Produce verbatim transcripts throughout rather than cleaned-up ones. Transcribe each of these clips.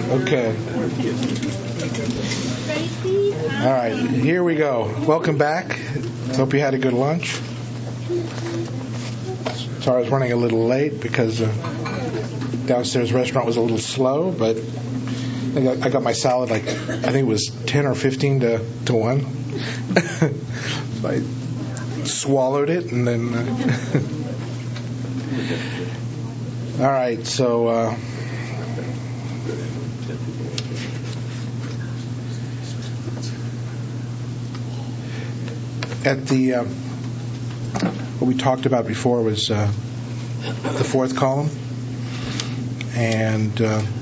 Okay. All right, here we go. Welcome back. Hope you had a good lunch. Sorry I was running a little late because the downstairs restaurant was a little slow, but I got, I got my salad like, I think it was ten or fifteen to, to one. So I swallowed it and then... Uh, all right, so... Uh, At the uh, what we talked about before was uh, the fourth column, and uh,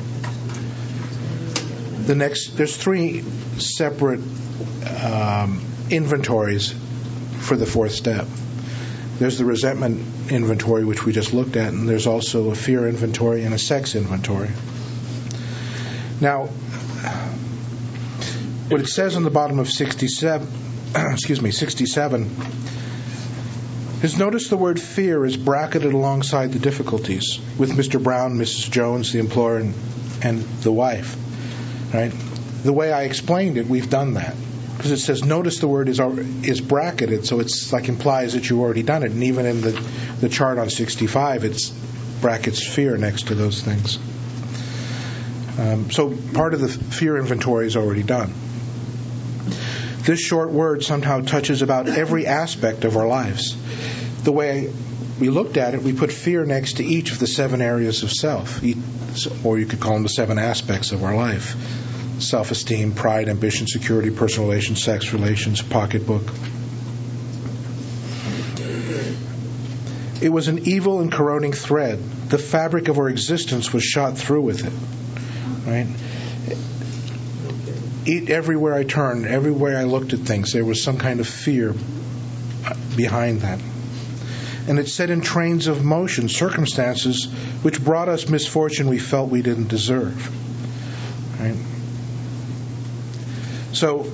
the next. There's three separate um, inventories for the fourth step. There's the resentment inventory, which we just looked at, and there's also a fear inventory and a sex inventory. Now, what it says on the bottom of sixty-seven. excuse me, sixty-seven, is notice the word fear is bracketed alongside the difficulties with Mister Brown, Missus Jones, the employer, and, and the wife. Right? The way I explained it, we've done that. Because it says, notice the word is is bracketed, so it's like implies that you've already done it. And even in the, the chart on sixty-five, it's brackets fear next to those things. Um, so part of the fear inventory is already done. This short word somehow touches about every aspect of our lives. The way we looked at it, we put fear next to each of the seven areas of self, or you could call them the seven aspects of our life. Self-esteem, pride, ambition, security, personal relations, sex relations, pocketbook. It was an evil and corroding thread. The fabric of our existence was shot through with it. Right? Everywhere I turned, everywhere I looked at things, there was some kind of fear behind that. And it set in trains of motion circumstances which brought us misfortune we felt we didn't deserve. Right? So,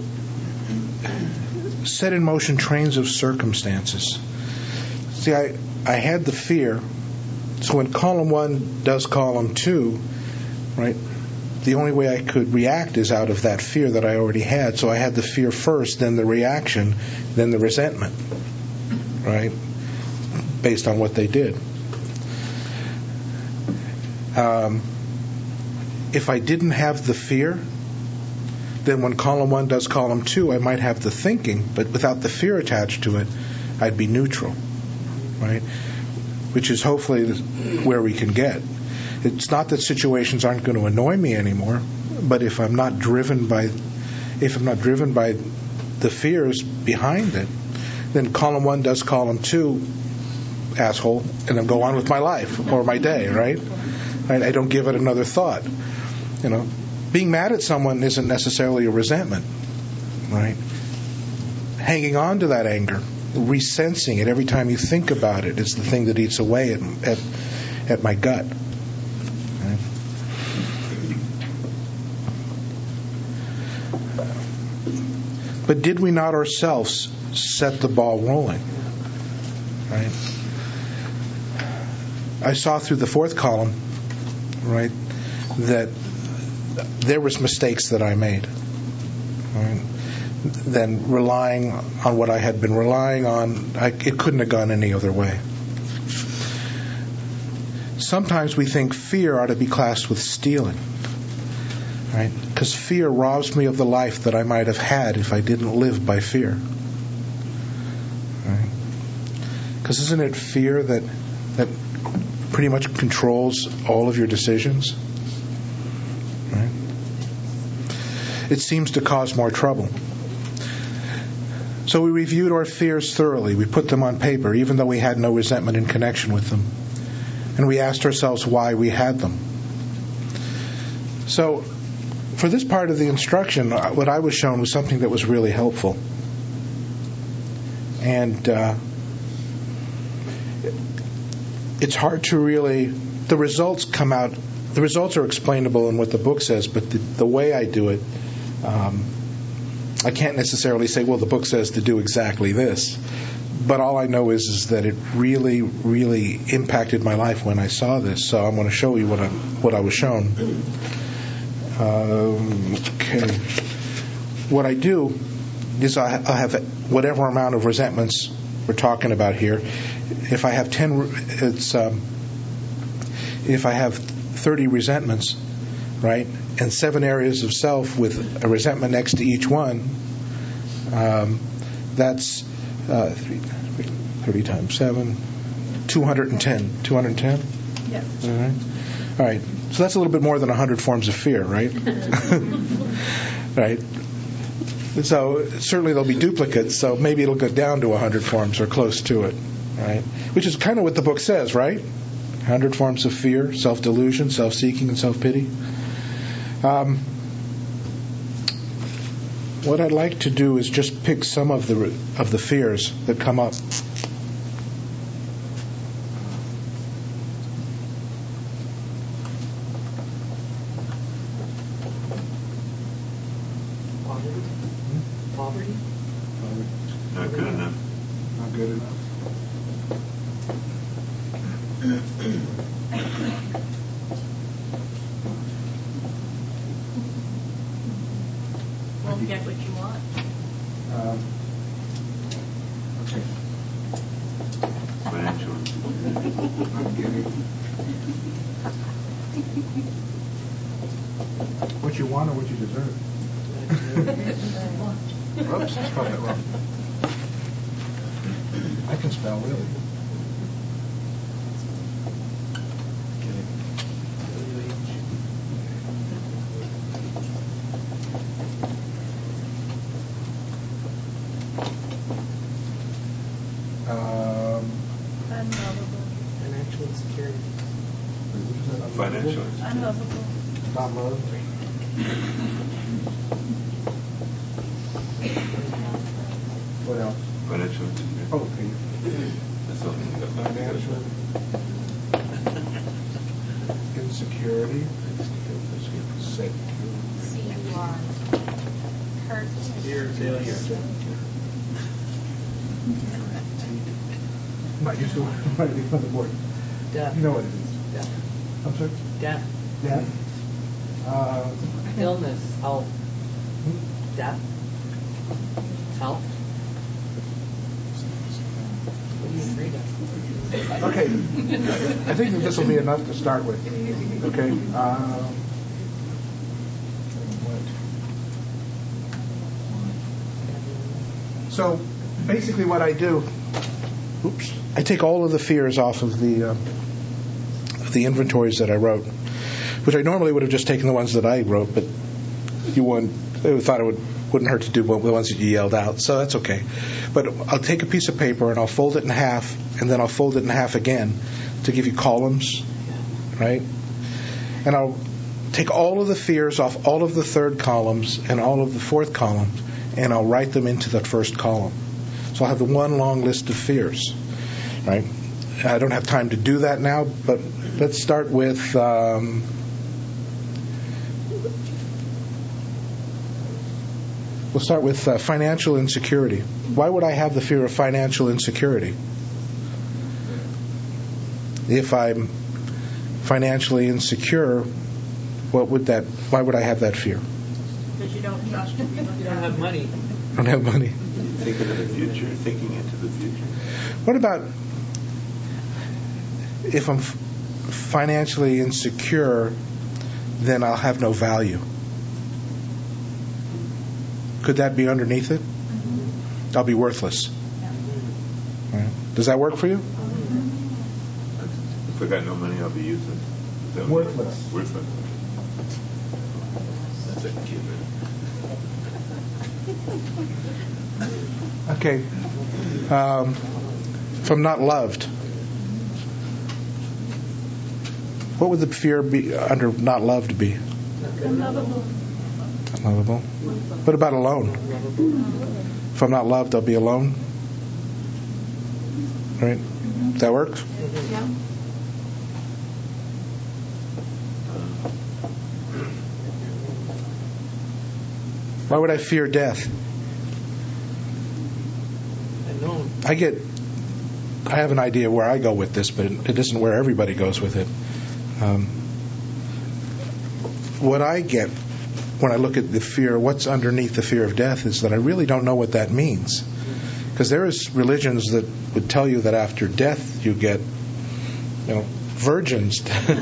set in motion trains of circumstances. See, I, I had the fear, so when column one does column two, right, the only way I could react is out of that fear that I already had. So I had the fear first, then the reaction, then the resentment, right? Based on what they did. Um, if I didn't have the fear, then when column one does column two, I might have the thinking, but without the fear attached to it, I'd be neutral, right? Which is hopefully where we can get. It's not that situations aren't going to annoy me anymore, but if I'm not driven by, if I'm not driven by the fears behind it, then column one does column two, asshole, and then go on with my life or my day, right? I, I don't give it another thought. You know, being mad at someone isn't necessarily a resentment, right? Hanging on to that anger, resensing it every time you think about it is the thing that eats away at at, at my gut. But did we not ourselves set the ball rolling? Right? I saw through the fourth column, right, that there was mistakes that I made. Right? Then relying on what I had been relying on, I, it couldn't have gone any other way. Sometimes we think fear ought to be classed with stealing. Right? Because fear robs me of the life that I might have had if I didn't live by fear. Right? Because isn't it fear that that pretty much controls all of your decisions? Right? It seems to cause more trouble. So we reviewed our fears thoroughly. We put them on paper, even though we had no resentment in connection with them. And we asked ourselves why we had them. So, for this part of the instruction, what I was shown was something that was really helpful. And uh, it's hard to really... The results come out... The results are explainable in what the book says, but the, the way I do it, um, I can't necessarily say, well, the book says to do exactly this. But all I know is, is that it really, really impacted my life when I saw this. So I'm going to show you what I, what I was shown. Um, okay. What I do is I, I have whatever amount of resentments we're talking about here. If I have ten, it's um, if I have thirty resentments, right, and seven areas of self with a resentment next to each one, um, that's uh, three, thirty times seven, two hundred ten. two hundred ten? Yes. All right. All right. So that's a little bit more than one hundred forms of fear, right? Right. So certainly there'll be duplicates, so maybe it'll go down to one hundred forms or close to it, right? Which is kind of what the book says, right? one hundred forms of fear, self-delusion, self-seeking, and self-pity. Um, what I'd like to do is just pick some of the of the fears that come up. Poverty? Not good enough. Not good enough. Won't get what you want. Um, okay. Financial. I'm getting what you want or what you deserve. Oops, I spelled that wrong. I can spell really. Um, Unlovable. Financial insecurity. Financial. Unlovable. not loved. What else? Financial. Oh, okay. That's all. Financial insecurity. Sick. C U R. Hurt. Fear of failure. Might use the word, might be on the board. Death. You know what it is. Death. I'm sorry? Death. Death. Uh, Illness. Health. Death. Health. What are you afraid of? okay. I think that this will be enough to start with. Okay. Um, so basically what I do, oops, I take all of the fears off of the uh, of the inventories that I wrote, which I normally would have just taken the ones that I wrote, but you wouldn't, I thought it would, wouldn't hurt to do the ones that you yelled out, so that's okay. But I'll take a piece of paper and I'll fold it in half, and then I'll fold it in half again to give you columns, right? And I'll take all of the fears off all of the third columns and all of the fourth column, and I'll write them into the first column. So I'll have the one long list of fears, right? I don't have time to do that now, but let's start with um, we'll start with uh, financial insecurity. Why would I have the fear of financial insecurity? If I'm financially insecure, what would that? Why would I have that fear? Because you don't trust people. You don't have money. I don't have money. Thinking of the future, thinking into the future. What about if I'm f- financially insecure, then I'll have no value? Could that be underneath it? Mm-hmm. I'll be worthless. Yeah. Right. Does that work for you? Mm-hmm. If I got no money, I'll be useless. Is that Worthless. Worthless. That's a given. Okay. Um, if I'm not loved, what would the fear be under not loved be? Unlovable. Unlovable. What about alone? If I'm not loved, I'll be alone. Right? Does that work? Yeah. Why would I fear death? Unknown. I get, I have an idea where I go with this, but it, it isn't where everybody goes with it. Um, what I get when I look at the fear, what's underneath the fear of death, is that I really don't know what that means. Because there is religions that would tell you that after death you get, you know, virgins.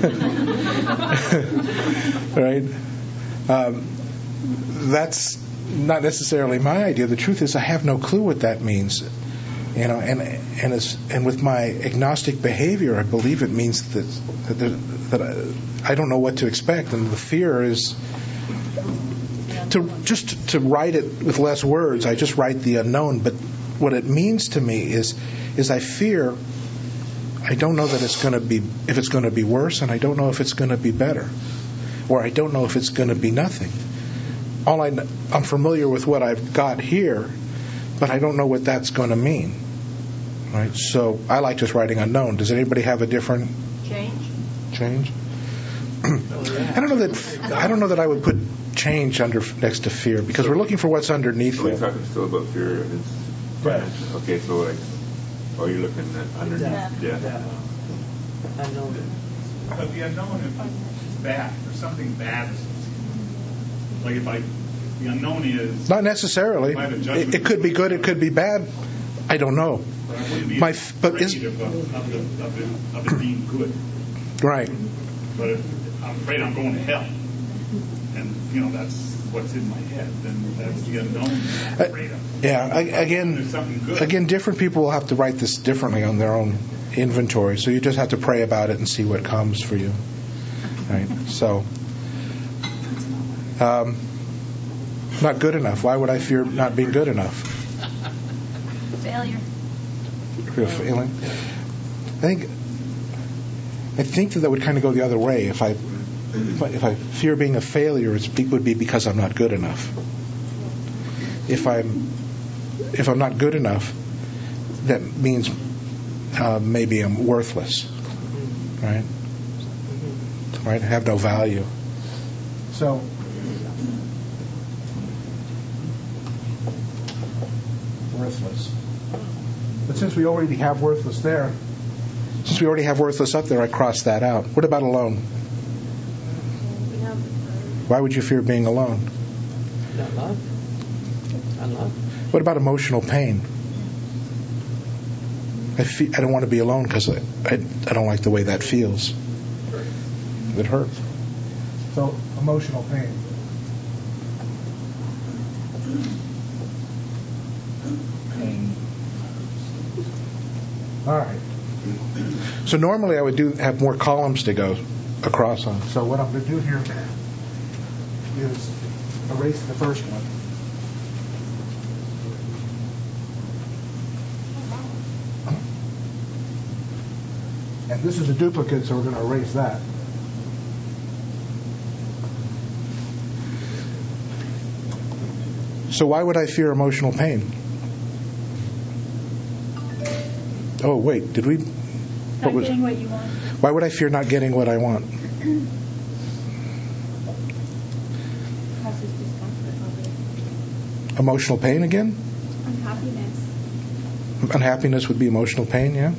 Right? Um, that's not necessarily my idea. The truth is I have no clue what that means. You know, and and as and with my agnostic behavior, I believe it means that that, there, that I, I don't know what to expect, and the fear is to just to write it with less words. I just write the unknown, but what it means to me is is I fear. I don't know that it's going to be if it's going to be worse, and I don't know if it's going to be better, or I don't know if it's going to be nothing. All I I'm familiar with what I've got here, but I don't know what that's going to mean. Right? So I like just writing unknown. Does anybody have a different Change. change? I don't know that I don't know that I would put change under next to fear, because we're looking for what's underneath Are we it. talking still about fear? It's, Right. Okay, so like, are you looking at underneath Death. death? Death. Unknown. But the unknown is bad. There's something bad. Like if I, the unknown is. Not necessarily. I have a judgment. It, it could be good. It could be bad. I don't know. But I wouldn't be My afraid f- but is- of, of, of, the, of, it, of it being good. Right. But if I'm afraid I'm going to hell, and you know that's what's in my head, then that's the unknown I'm Uh, afraid of. Yeah. I, again. There's something good. Again, different people will have to write this differently on their own inventory. So you just have to pray about it and see what comes for you. Right. So. Um, not good enough. Why would I fear not being good enough? Failure. Fear of failing. I think. I think that that would kind of go the other way. If I, if I fear being a failure, it would be because I'm not good enough. If I'm, if I'm not good enough, that means uh, maybe I'm worthless, right? Right? I have no value. So. Worthless. But since we already have worthless there, since we already have worthless up there, I cross that out. What about alone? Why would you fear being alone? Not love. Not love. What about emotional pain? I feel, I don't want to be alone because I, I I don't like the way that feels. It hurts. So emotional pain. Pain. All right. So normally I would do have more columns to go across on. So what I'm going to do here is erase the first one. And this is a duplicate, so we're going to erase that. So why would I fear emotional pain? Oh, wait, did we... Not What was, getting what you want. why would I fear not getting what I want? Causes discomfort over Emotional pain again? unhappiness. Unhappiness would be emotional pain, yeah?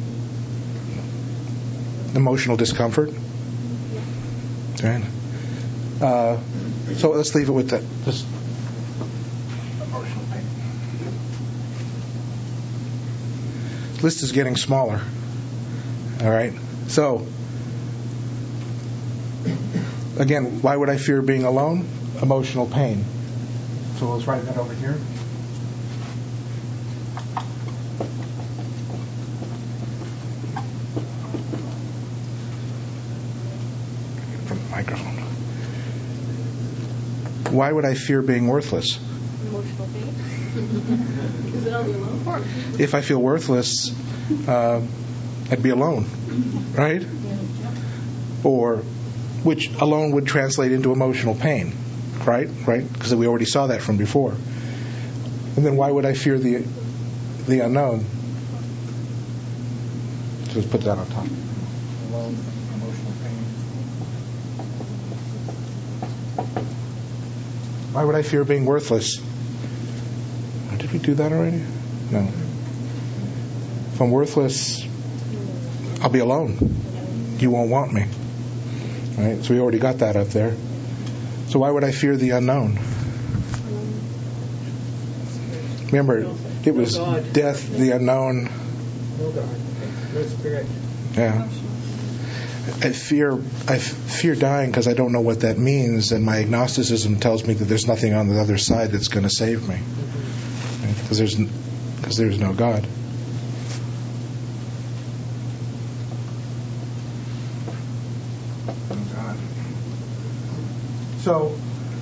Emotional discomfort? Right. Uh, so let's leave it with that. Just emotional pain. List is getting smaller. All right. So, again, why would I fear being alone? Emotional pain. So let's write that over here. From the microphone. Why would I fear being worthless? Emotional pain. Is it all alone? If I feel worthless, uh, I'd be alone, right? Or, which alone would translate into emotional pain, right? Right? Because we already saw that from before. And then why would I fear the the unknown? So let's put that on top. Alone, emotional pain. Why would I fear being worthless? Did we do that already? No. If I'm worthless, I'll be alone. You won't want me. Right? So we already got that up there. So why would I fear the unknown? Remember, it was No God. death, the unknown. No God. No spirit. Yeah. I fear I fear dying because I don't know what that means, and my agnosticism tells me that there's nothing on the other side that's going to save me, because there's because there's no God. No God. So.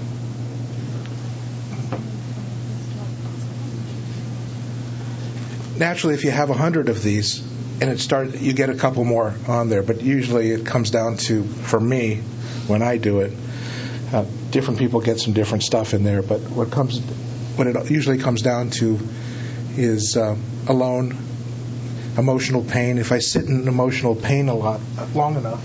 Naturally, if you have a hundred of these, and it start, you get a couple more on there. But usually, it comes down to, for me, when I do it, uh, different people get some different stuff in there. But what comes, what it usually comes down to, is uh, alone, emotional pain. If I sit in emotional pain a lot, long enough.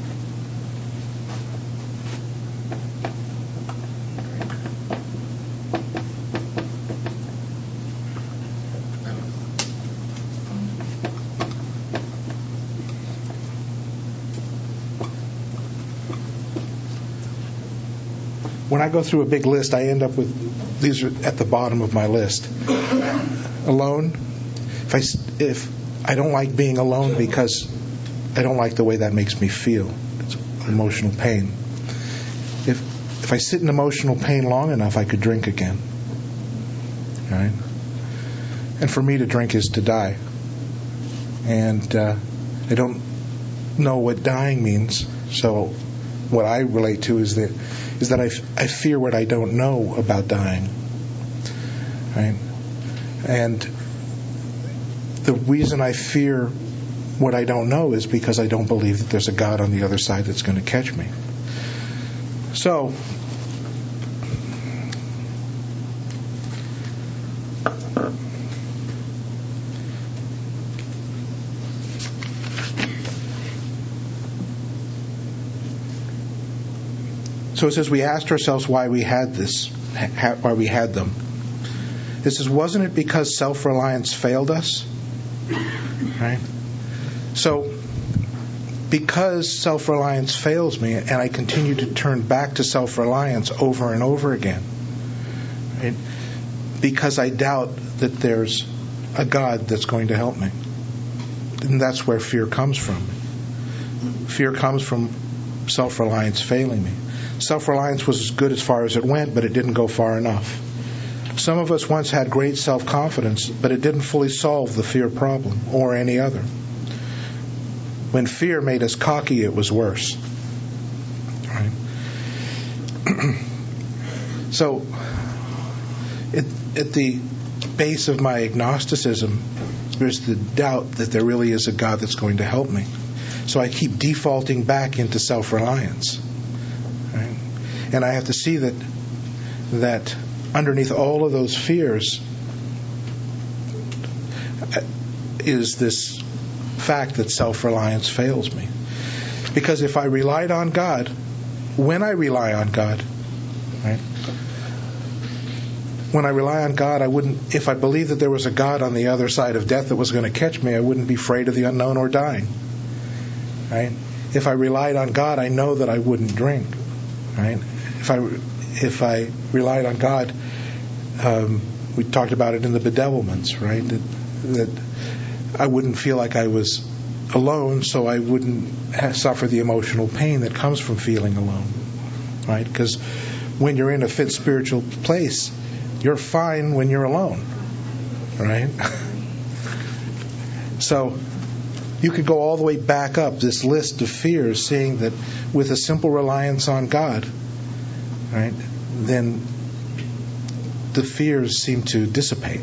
When I go through a big list, I end up with, these are at the bottom of my list. Alone. If I, if I don't like being alone because I don't like the way that makes me feel. It's emotional pain. If if I sit in emotional pain long enough, I could drink again. Right? And for me to drink is to die. And uh, I don't know what dying means, so what I relate to is that is that I, I fear what I don't know about dying. Right? And the reason I fear what I don't know is because I don't believe that there's a God on the other side that's going to catch me. So, So it says we asked ourselves why we had this, why we had them. It says, wasn't it because self-reliance failed us? Right? So, because self-reliance fails me, and I continue to turn back to self-reliance over and over again, right? Because I doubt that there's a God that's going to help me. And that's where fear comes from. Fear comes from self-reliance failing me. Self-reliance was as good as far as it went, but it didn't go far enough. Some of us once had great self-confidence, but it didn't fully solve the fear problem, or any other. When fear made us cocky, it was worse. Right? So, at, at the base of my agnosticism, there's the doubt that there really is a God that's going to help me. So I keep defaulting back into self-reliance. Right? And I have to see that that underneath all of those fears is this fact that self-reliance fails me. Because if I relied on God, when I rely on God, right? When I rely on God, I wouldn't, if I believed that there was a God on the other side of death that was going to catch me, I wouldn't be afraid of the unknown or dying. Right? If I relied on God, I know that I wouldn't drink. Right? If I if I relied on God, um, we talked about it in the bedevilments, right? That, that I wouldn't feel like I was alone, so I wouldn't have, suffer the emotional pain that comes from feeling alone. Right? Because when you're in a fit spiritual place, you're fine when you're alone. Right? So you could go all the way back up this list of fears, seeing that with a simple reliance on God, right, then the fears seem to dissipate.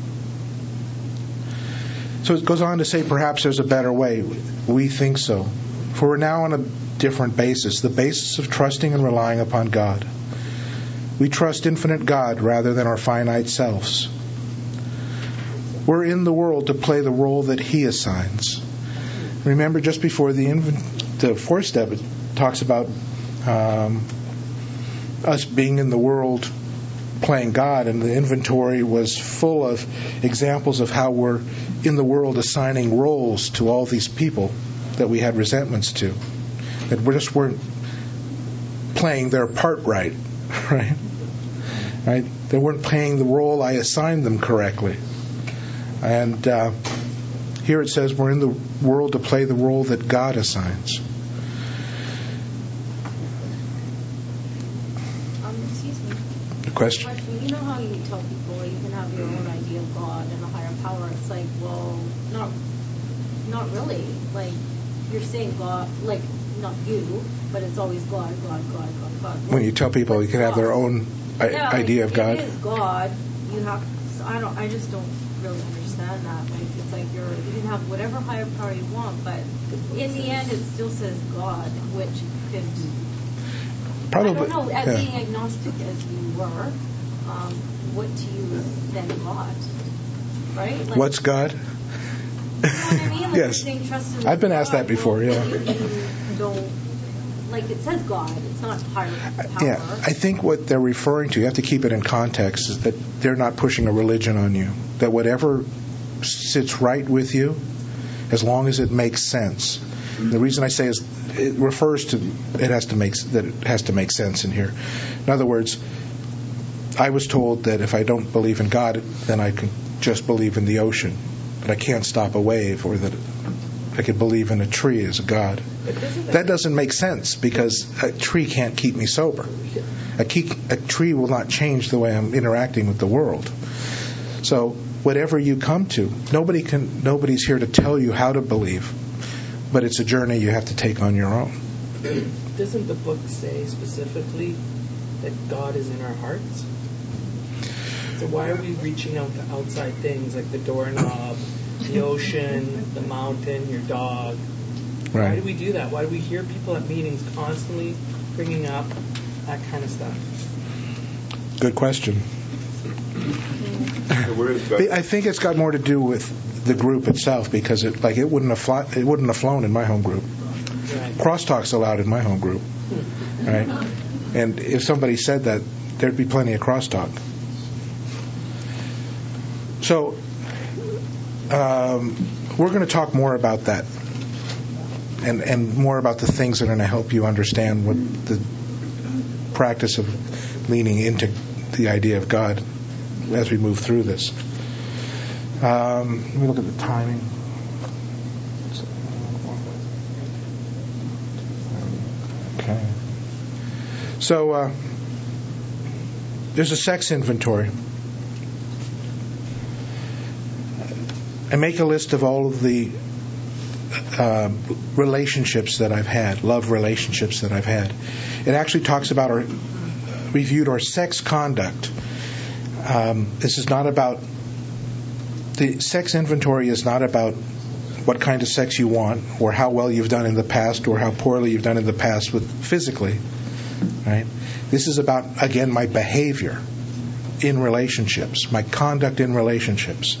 So it goes on to say, perhaps there's a better way. We think so. For we're now on a different basis, the basis of trusting and relying upon God. We trust infinite God rather than our finite selves. We're in the world to play the role that He assigns. Remember, just before the inv- the fourth step, it talks about um, us being in the world playing God, and the inventory was full of examples of how we're in the world assigning roles to all these people that we had resentments to, that we just weren't playing their part right, right? Right? They weren't playing the role I assigned them correctly. And uh, here it says we're in the world to play the role that God assigns. Um, excuse me. The question? Question. You know how you tell people you can have your own idea of God and a higher power. It's like, well, not, not really. Like you're saying God, like not you, but it's always God, God, God, God, God. When you tell people you can have their own I- yeah, idea like, of God. It is God. You have. So I don't. I just don't really understand that. Like it's like you're. You can have whatever higher power you want, but in the end, it still says God, which could. Probably. I don't know. As Yeah. being agnostic as you were, um, what to you is then God, right? Like, What's God? You know what I mean? Like Yes. you're saying trust in I've been God. asked that before, Well, yeah. You, you don't. Like it says God. It's not higher power. Yeah, I think what they're referring to, you have to keep it in context, is that they're not pushing a religion on you. That whatever sits right with you, as long as it makes sense. The reason I say is it refers to it has to make that it has to make sense in here. In other words, I was told that if I don't believe in God, then I can just believe in the ocean, but I can't stop a wave, or that I could believe in a tree as a God. That doesn't make sense because a tree can't keep me sober. A, key, a tree will not change the way I'm interacting with the world. So whatever you come to, nobody can. Nobody's here to tell you how to believe, but it's a journey you have to take on your own. Doesn't the book say specifically that God is in our hearts? So why are we reaching out to outside things like the doorknob, the ocean, the mountain, your dog? Right. Why do we do that? Why do we hear people at meetings constantly bringing up that kind of stuff? Good question. So where is God? I think it's got more to do with the group itself, because it like it wouldn't have fly, it wouldn't have flown in my home group. Right. Crosstalk's allowed in my home group, right? And if somebody said that, there'd be plenty of crosstalk. So um, we're going to talk more about that, and and more about the things that are going to help you understand what the practice of leaning into the idea of God as we move through this. Um, let me look at the timing. Okay. So uh, there's a sex inventory. I make a list of all of the uh, relationships that I've had, love relationships that I've had. It actually talks about our reviewed our sex conduct. Um, this is not about the sex inventory is not about what kind of sex you want, or how well you've done in the past, or how poorly you've done in the past with physically. Right? This is about, again, my behavior in relationships, my conduct in relationships.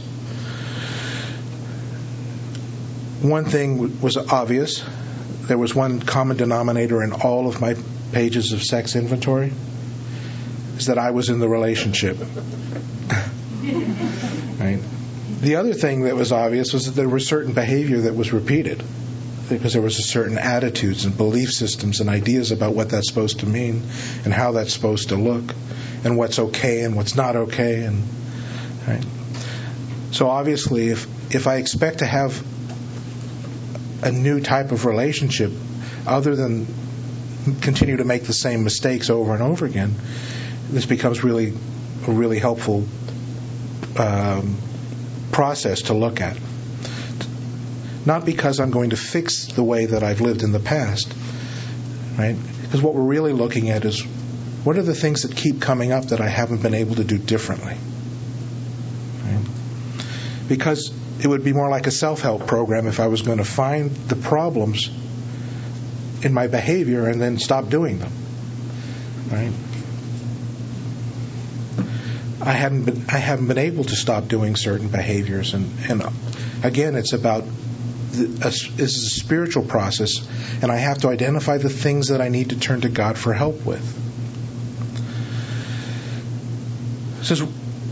One thing was obvious. There was one common denominator in all of my pages of sex inventory, is that I was in the relationship. Right? The other thing that was obvious was that there was certain behavior that was repeated, because there was a certain attitudes and belief systems and ideas about what that's supposed to mean and how that's supposed to look and what's okay and what's not okay. And right? So obviously, if if I expect to have a new type of relationship other than continue to make the same mistakes over and over again, this becomes really a really helpful um, process to look at. Not because I'm going to fix the way that I've lived in the past, right? Because what we're really looking at is, what are the things that keep coming up that I haven't been able to do differently? Right? Because it would be more like a self-help program if I was going to find the problems in my behavior and then stop doing them. Right? I haven't been I haven't been able to stop doing certain behaviors, and, and again, it's about the, a, this is a spiritual process, and I have to identify the things that I need to turn to God for help with. It says,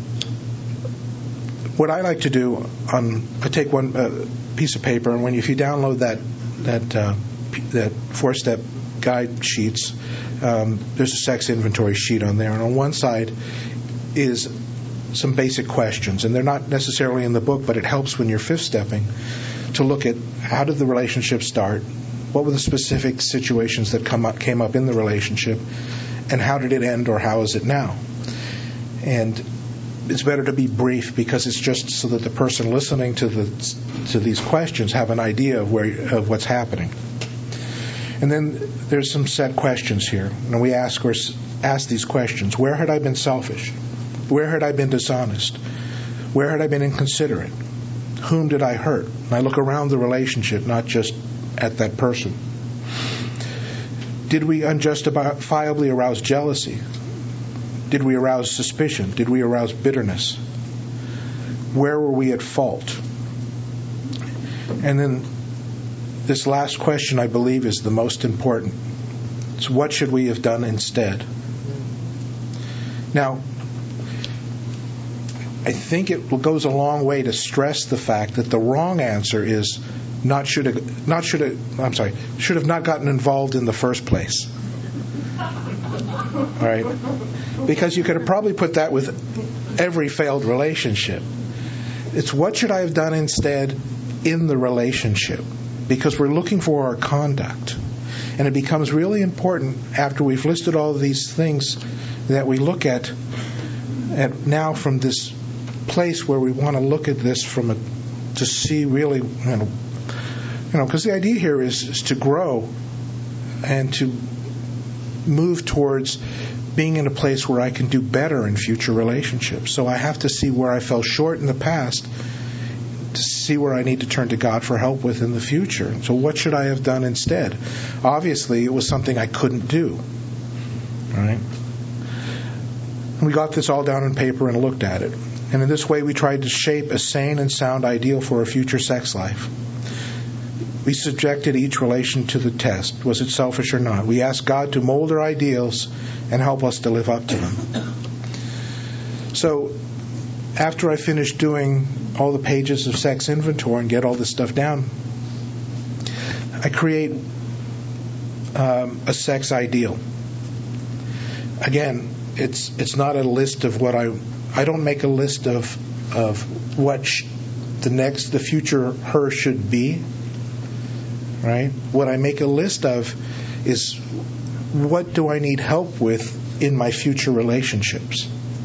what I like to do on I take one uh, piece of paper, and when if you download that that uh, that four-step guide sheets, um, there's a sex inventory sheet on there, and on one side is some basic questions, and they're not necessarily in the book, but it helps when you're fifth stepping to look at how did the relationship start, what were the specific situations that come up, came up in the relationship, and how did it end, or how is it now? And it's better to be brief because it's just so that the person listening to the to these questions have an idea of where of what's happening. And then there's some set questions here, and we ask or ask these questions: where had I been selfish? Where had I been dishonest? Where had I been inconsiderate? Whom did I hurt? And I look around the relationship, not just at that person. Did we unjustifiably arouse jealousy? Did we arouse suspicion? Did we arouse bitterness? Where were we at fault? And then this last question, I believe, is the most important. It's what should we have done instead? Now, I think it goes a long way to stress the fact that the wrong answer is not should have, not should have, I'm sorry, should have not gotten involved in the first place. All right? Because you could have probably put that with every failed relationship. It's what should I have done instead in the relationship? Because we're looking for our conduct. And it becomes really important after we've listed all of these things that we look at, at now from this place where we want to look at this from a, to see really, you know, you know, because the idea here is, is to grow and to move towards being in a place where I can do better in future relationships. So I have to see where I fell short in the past to see where I need to turn to God for help with in the future. So what should I have done instead? Obviously, it was something I couldn't do. All right? And we got this all down on paper and looked at it. And in this way, we tried to shape a sane and sound ideal for a future sex life. We subjected each relation to the test. Was it selfish or not? We asked God to mold our ideals and help us to live up to them. So, after I finished doing all the pages of sex inventory and get all this stuff down, I create um, a sex ideal. Again, it's it's not a list of what I I don't make a list of of what sh- the next the future her should be. Right? What I make a list of is what do I need help with in my future relationships?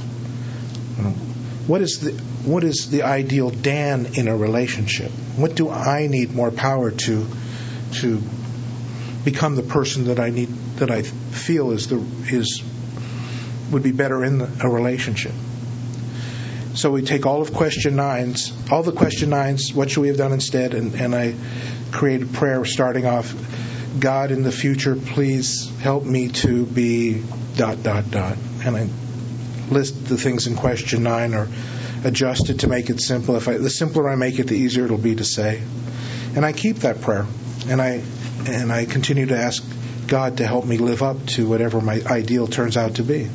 What is the what is the ideal Dan in a relationship? What do I need more power to to become the person that I need that I feel is the is would be better in the, a relationship? So we take all of question nines, all the question nines, what should we have done instead? And, and I create a prayer starting off, God, in the future, please help me to be dot, dot, dot. And I list the things in question nine or adjust it to make it simple. If I, the simpler I make it, the easier it'll be to say. And I keep that prayer. And I and I continue to ask God to help me live up to whatever my ideal turns out to be.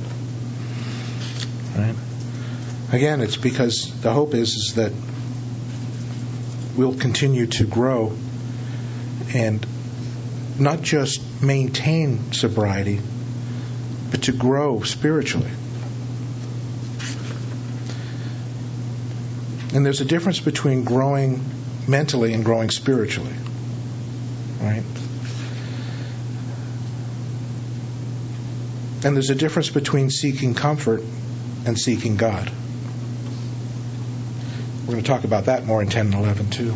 Right? Again, it's because the hope is, is that we'll continue to grow and not just maintain sobriety, but to grow spiritually. And there's a difference between growing mentally and growing spiritually. Right? And there's a difference between seeking comfort and seeking God. We're going to talk about that more in ten and eleven too.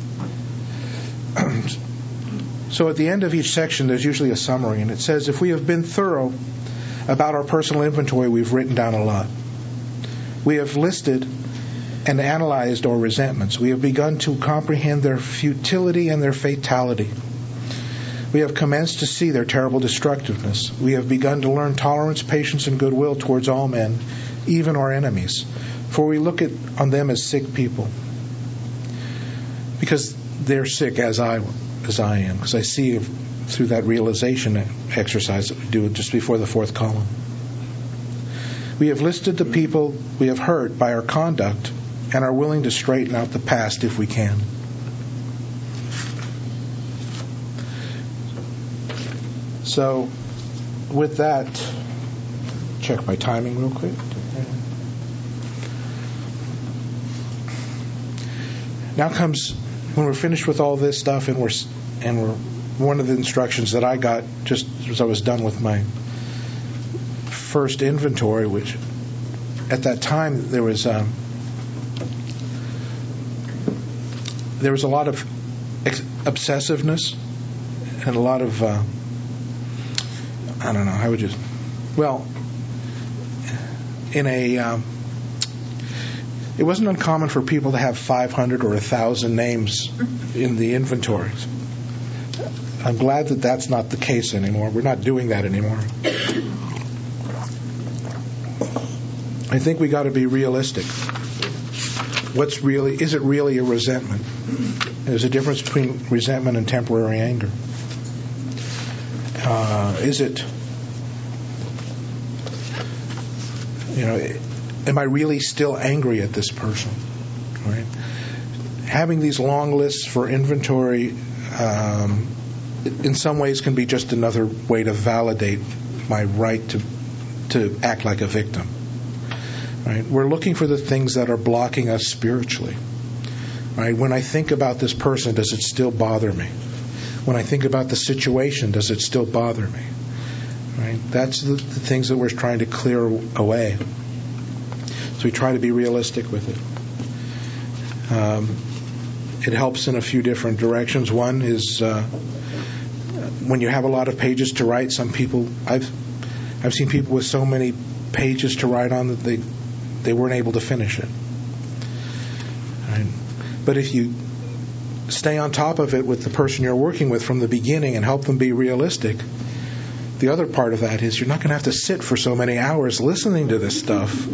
So at the end of each section, there's usually a summary, and it says, if we have been thorough about our personal inventory, we've written down a lot. We have listed and analyzed our resentments. We have begun to comprehend their futility and their fatality. We have commenced to see their terrible destructiveness. We have begun to learn tolerance, patience, and goodwill towards all men, even our enemies. For we look at on them as sick people. Because they're sick as I as I am. Because I see through that realization exercise that we do just before the fourth column. We have listed the people we have hurt by our conduct and are willing to straighten out the past if we can. So, with that, check my timing real quick. Now comes when we're finished with all this stuff, and we're and we're one of the instructions that I got just as I was done with my first inventory, which at that time there was um, there was a lot of ex- obsessiveness and a lot of uh, I don't know how would you well in a um, it wasn't uncommon for people to have five hundred or a thousand names in the inventories. I'm glad that that's not the case anymore. We're not doing that anymore. I think we got to be realistic. What's really, is it really a resentment? There's a difference between resentment and temporary anger. Uh, is it, you know, am I really still angry at this person? Right? Having these long lists for inventory, um, in some ways can be just another way to validate my right to to act like a victim. Right? We're looking for the things that are blocking us spiritually. Right? When I think about this person, does it still bother me? When I think about the situation, does it still bother me? Right? That's the, the things that we're trying to clear away. So we try to be realistic with it. Um, it helps in a few different directions. One is uh, when you have a lot of pages to write. Some people, I've I've seen people with so many pages to write on that they they weren't able to finish it. Right? But if you stay on top of it with the person you're working with from the beginning and help them be realistic, the other part of that is you're not going to have to sit for so many hours listening to this stuff.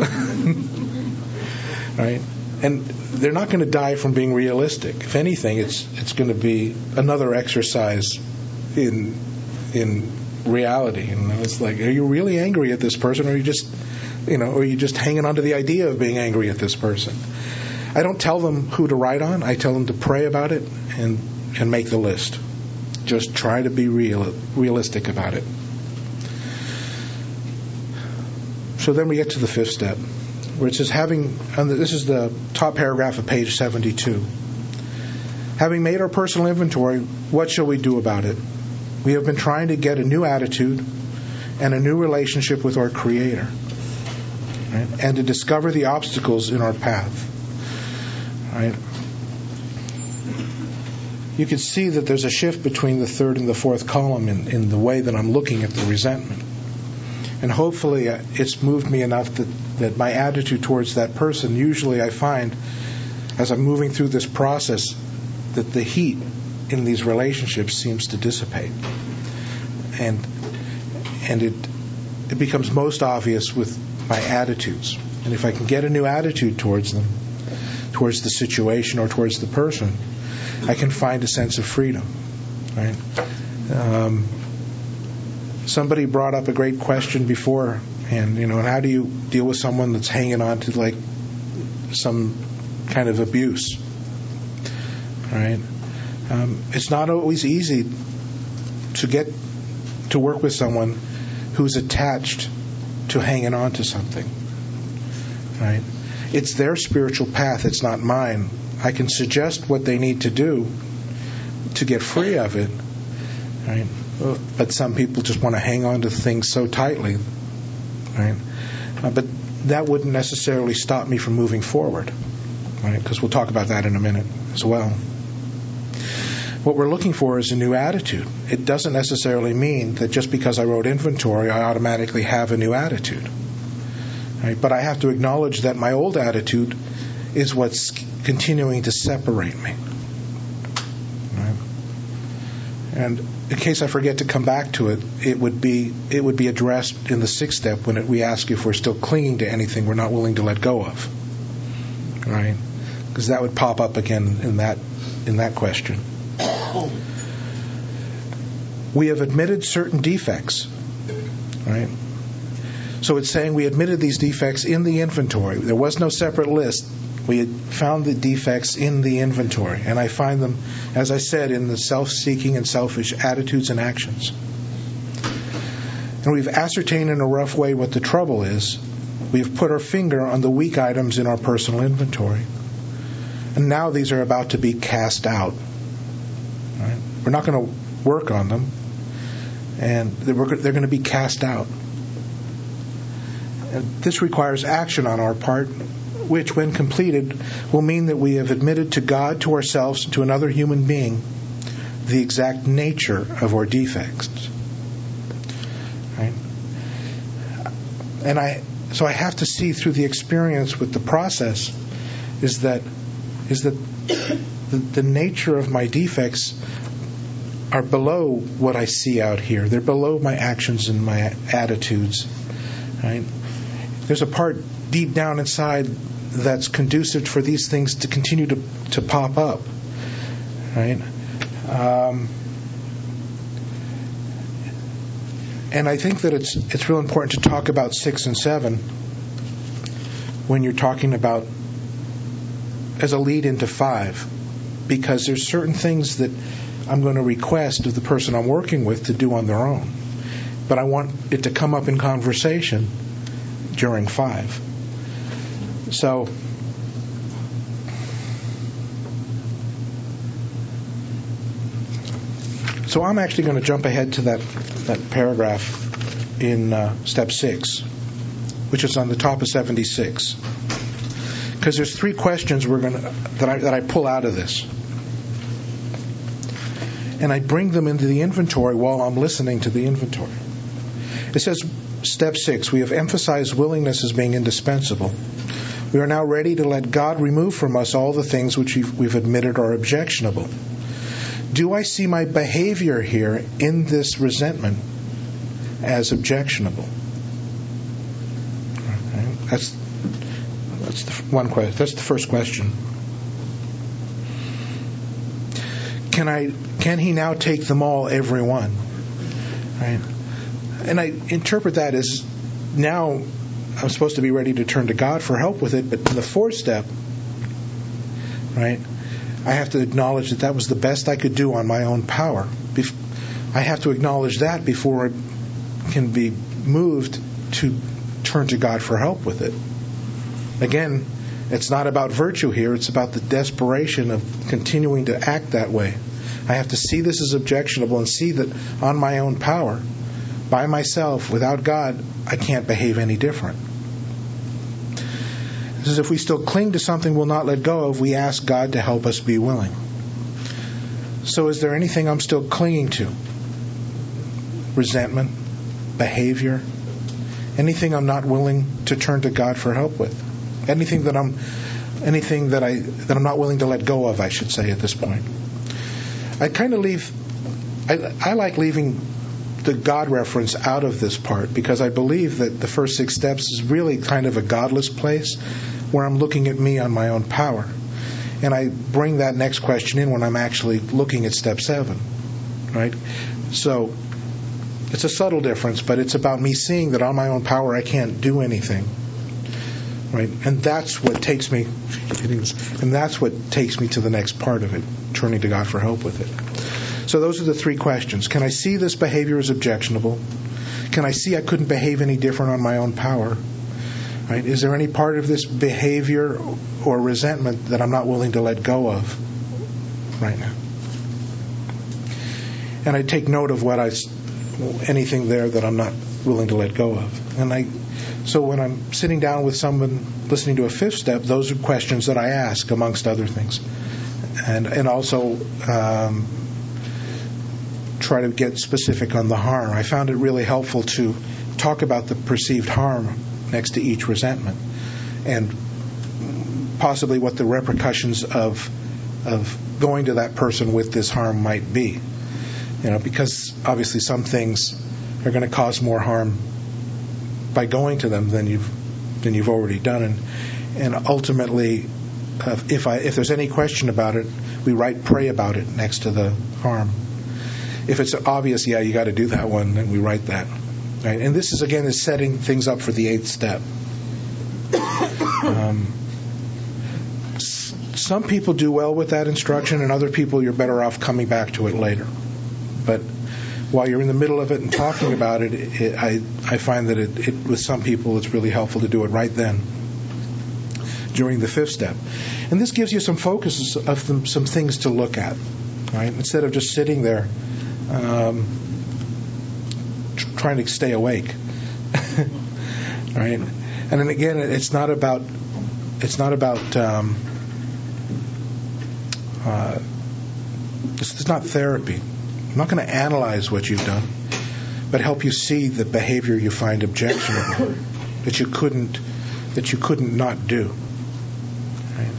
Right? And they're not going to die from being realistic. If anything, it's it's going to be another exercise in in reality. You know, it's like, are you really angry at this person, or are you just, you know, or are you just hanging on to the idea of being angry at this person? I don't tell them who to write on. I tell them to pray about it and and make the list. Just try to be real realistic about it. So then we get to the fifth step, where it says, having, and this is the top paragraph of page seventy-two. Having made our personal inventory, what shall we do about it? We have been trying to get a new attitude and a new relationship with our Creator, right? And to discover the obstacles in our path. Right? You can see that there's a shift between the third and the fourth column in, in the way that I'm looking at the resentment. And hopefully it's moved me enough that, that my attitude towards that person, usually I find, as I'm moving through this process, that the heat in these relationships seems to dissipate. And and it it becomes most obvious with my attitudes. And if I can get a new attitude towards them, towards the situation or towards the person, I can find a sense of freedom. Right? Um, somebody brought up a great question before, and you know, how do you deal with someone that's hanging on to like some kind of abuse? Right? Um, it's not always easy to get to work with someone who's attached to hanging on to something. Right? It's their spiritual path. It's not mine. I can suggest what they need to do to get free of it. Right? But some people just want to hang on to things so tightly. Right? Uh, but that wouldn't necessarily stop me from moving forward. Right? Because we'll talk about that in a minute as well. What we're looking for is a new attitude. It doesn't necessarily mean that just because I wrote inventory, I automatically have a new attitude. Right? But I have to acknowledge that my old attitude is what's continuing to separate me. Right? And in case I forget to come back to it, it would be it would be addressed in the sixth step when it, we ask if we're still clinging to anything we're not willing to let go of. Right? Because that would pop up again in that in that question. We have admitted certain defects. Right? So it's saying we admitted these defects in the inventory. There was no separate list. We had found the defects in the inventory. And I find them, as I said, in the self-seeking and selfish attitudes and actions. and we've ascertained in a rough way what the trouble is. We've put our finger on the weak items in our personal inventory. And now these are about to be cast out. Right? We're not going to work on them, and they're going to be cast out. And this requires action on our part, which, when completed, will mean that we have admitted to God, to ourselves, and to another human being the exact nature of our defects. Right? And I, so I have to see through the experience with the process is that is that the, the nature of my defects are below what I see out here. They're below my actions and my attitudes. Right? There's a part deep down inside that's conducive for these things to continue to, to pop up. Right? Um, and I think that it's it's real important to talk about six and seven when you're talking about as a lead into five, because there's certain things that I'm going to request of the person I'm working with to do on their own, but I want it to come up in conversation during five. So So I'm actually going to jump ahead to that, that paragraph in uh, step six, which is on the top of seventy-six, because there's three questions we're going to that I that I pull out of this, and I bring them into the inventory while I'm listening to the inventory. It says, step six: we have emphasized willingness as being indispensable. We are now ready to let God remove from us all the things which we've, we've admitted are objectionable. Do I see my behavior here in this resentment as objectionable? Okay. That's that's the one question. That's the first question. Can I? Can he now take them all, every one? Right. And I interpret that as now I'm supposed to be ready to turn to God for help with it. But in the fourth step, right, I have to acknowledge that that was the best I could do on my own power. I have to acknowledge that before I can be moved to turn to God for help with it. Again, it's not about virtue here. It's about the desperation of continuing to act that way. I have to see this as objectionable and see that on my own power, by myself, without God, I can't behave any different. It says, if we still cling to something we'll not let go of, we ask God to help us be willing. So is there anything I'm still clinging to? Resentment, behavior, anything I'm not willing to turn to God for help with? Anything that I'm anything that I that I'm not willing to let go of, I should say, at this point. I kind of leave I, I like leaving the God reference out of this part, because I believe that the first six steps is really kind of a godless place where I'm looking at me on my own power. And I bring that next question in when I'm actually looking at step seven. Right? So it's a subtle difference, but it's about me seeing that on my own power I can't do anything. Right? And that's what takes me and that's what takes me to the next part of it, turning to God for help with it. So those are the three questions. Can I see this behavior as objectionable? Can I see I couldn't behave any different on my own power? Right? Is there any part of this behavior or resentment that I'm not willing to let go of right now? And I take note of what I, anything there that I'm not willing to let go of. And I, so when I'm sitting down with someone listening to a fifth step, those are questions that I ask, amongst other things, and and also. Um, try to get specific on the harm. I found it really helpful to talk about the perceived harm next to each resentment, and possibly what the repercussions of of going to that person with this harm might be. You know, because obviously some things are going to cause more harm by going to them than you've than you've already done, and and ultimately, uh, if I if there's any question about it, we write pray about it next to the harm. If it's obvious, yeah, you got to do that one, then we write that. Right? And this is, again, is setting things up for the eighth step. Um, s- some people do well with that instruction, and other people, you're better off coming back to it later. But while you're in the middle of it and talking about it, it I, I find that it, it, with some people it's really helpful to do it right then, during the fifth step. And this gives you some focuses of them, some things to look at, right? Instead of just sitting there um, tr- trying to stay awake, right? And then again, it's not about it's not about um, uh, it's, it's not therapy. I'm not going to analyze what you've done, but help you see the behavior you find objectionable, that you couldn't that you couldn't not do. Right?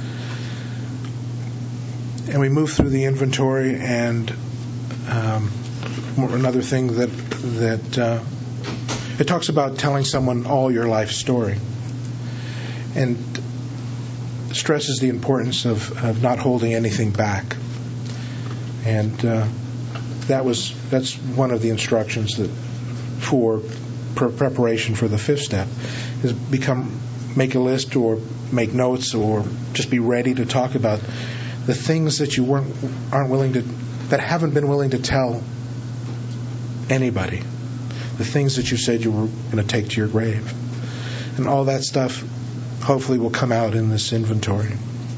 And we move through the inventory, and um, another thing that that uh, it talks about telling someone all your life story, and stresses the importance of, of not holding anything back. And uh, that was that's one of the instructions that for pre- preparation for the fifth step is become make a list or make notes or just be ready to talk about the things that you weren't aren't willing to that haven't been willing to tell anybody, the things that you said you were going to take to your grave, and all that stuff hopefully will come out in this inventory.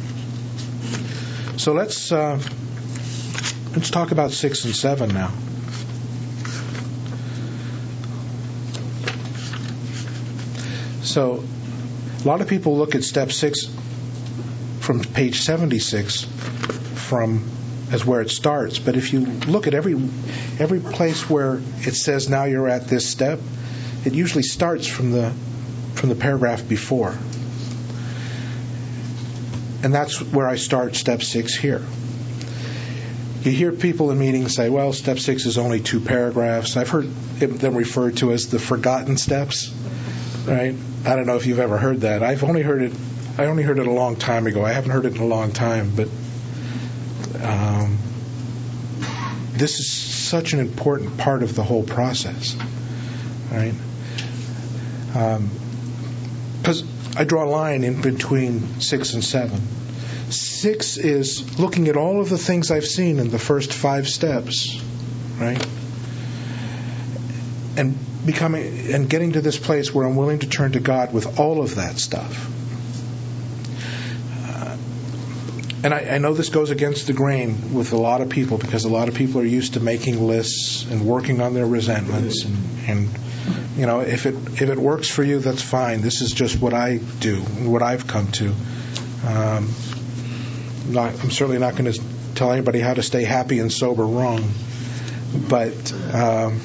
So let's uh, let's talk about six and seven now. So a lot of people look at step six from page seventy-six from as where it starts, but if you look at every every place where it says now you're at this step, it usually starts from the from the paragraph before. And that's where I start step six here. You hear people in meetings say, well, step six is only two paragraphs. I've heard them referred to as the forgotten steps, right? I don't know if you've ever heard that. I've only heard it, I only heard it a long time ago. I haven't heard it in a long time, but um, this is such an important part of the whole process, right? Because um, I draw a line in between six and seven. Six is looking at all of the things I've seen in the first five steps, right? And becoming and getting to this place where I'm willing to turn to God with all of that stuff. Uh, and I, I know this goes against the grain with a lot of people because a lot of people are used to making lists and working on their resentments and, and you know, if it if it works for you, that's fine. This is just what I do, what I've come to. Um, not, I'm certainly not going to tell anybody how to stay happy and sober wrong, but um,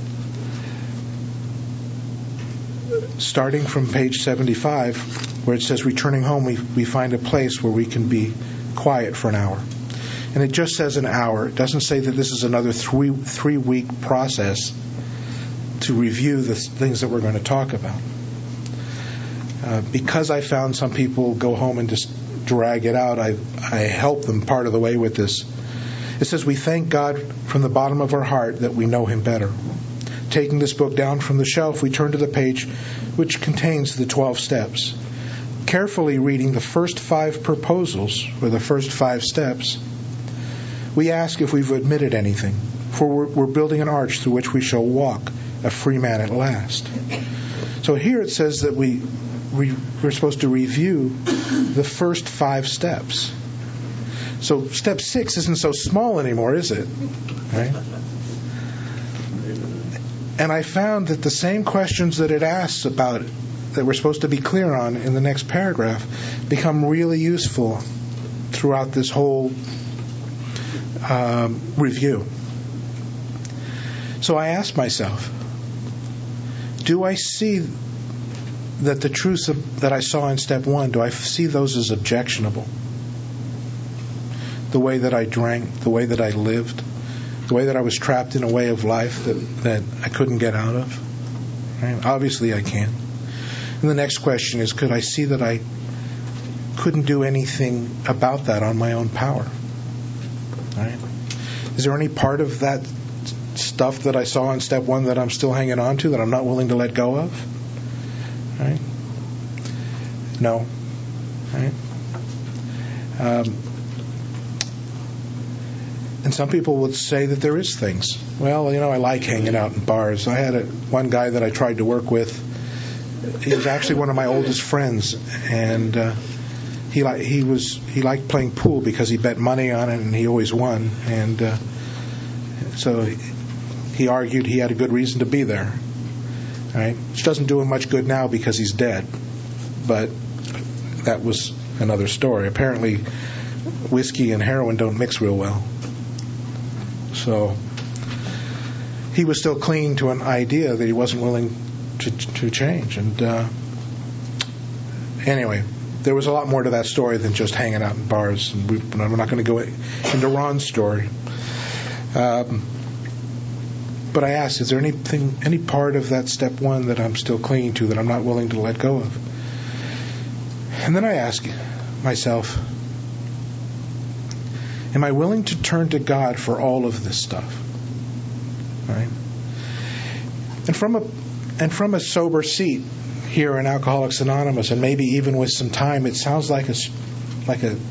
starting from page seventy-five, where it says returning home, we, we find a place where we can be quiet for an hour. And it just says an hour. It doesn't say that this is another three three week process to review the things that we're going to talk about. Uh, because I found some people go home and just drag it out, I, I help them part of the way with this. It says, we thank God from the bottom of our heart that we know Him better. Taking this book down from the shelf, we turn to the page which contains the twelve steps. Carefully reading the first five proposals, or the first five steps, we ask if we've omitted anything, for we're, we're building an arch through which we shall walk, a free man at last. So here it says that we, we we're supposed to review the first five steps. So step six isn't so small anymore, is it? Right? And I found that the same questions that it asks about that we're supposed to be clear on in the next paragraph become really useful throughout this whole um, review. So I asked myself, do I see that the truths that I saw in step one, do I see those as objectionable? The way that I drank, the way that I lived, the way that I was trapped in a way of life that, that I couldn't get out of? Right? Obviously I can. And the next question is, could I see that I couldn't do anything about that on my own power? Right? Is there any part of that stuff that I saw in step one that I'm still hanging on to, that I'm not willing to let go of? Right? No. Right? Um, And some people would say that there is things. Well, you know, I like hanging out in bars. I had a, one guy that I tried to work with. He was actually one of my oldest friends, and uh, he li- he was he liked playing pool because he bet money on it, and he always won. And uh, so he argued he had a good reason to be there. Right? Which doesn't do him much good now because he's dead. But that was another story. Apparently, whiskey and heroin don't mix real well. So he was still clinging to an idea that he wasn't willing to to change. And uh, anyway, there was a lot more to that story than just hanging out in bars. And we, we're not going to go into Ron's story. Um, but I asked, is there anything, any part of that step one that I'm still clinging to that I'm not willing to let go of? And then I ask myself, am I willing to turn to God for all of this stuff? Right? And from a and from a sober seat here in Alcoholics Anonymous, and maybe even with some time, it sounds like a like a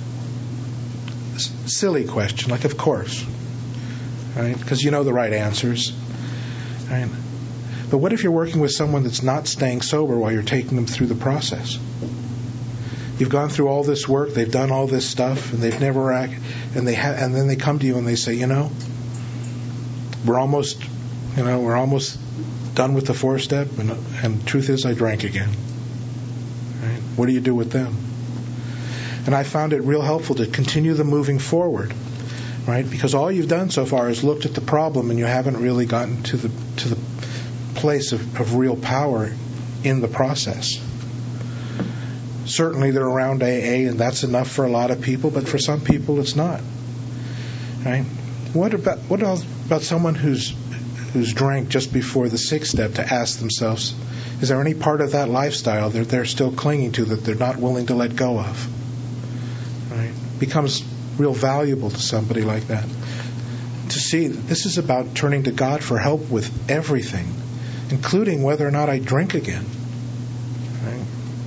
silly question. Like, of course, right? Because you know the right answers, right? But what if you're working with someone that's not staying sober while you're taking them through the process? You've gone through all this work, they've done all this stuff, and they've never act, and they ha- and then they come to you and they say, you know, we're almost, you know, we're almost done with the four step, and and truth is, I drank again. Right? What do you do with them? And I found it real helpful to continue the moving forward, right? Because all you've done so far is looked at the problem, and you haven't really gotten to the to the place of, of real power in the process. Certainly they're around A A, and that's enough for a lot of people, but for some people it's not. Right? What about what else about someone who's who's drank just before the sixth step, to ask themselves, is there any part of that lifestyle that they're still clinging to that they're not willing to let go of? Right? Becomes real valuable to somebody like that. To see that this is about turning to God for help with everything, including whether or not I drink again. Right?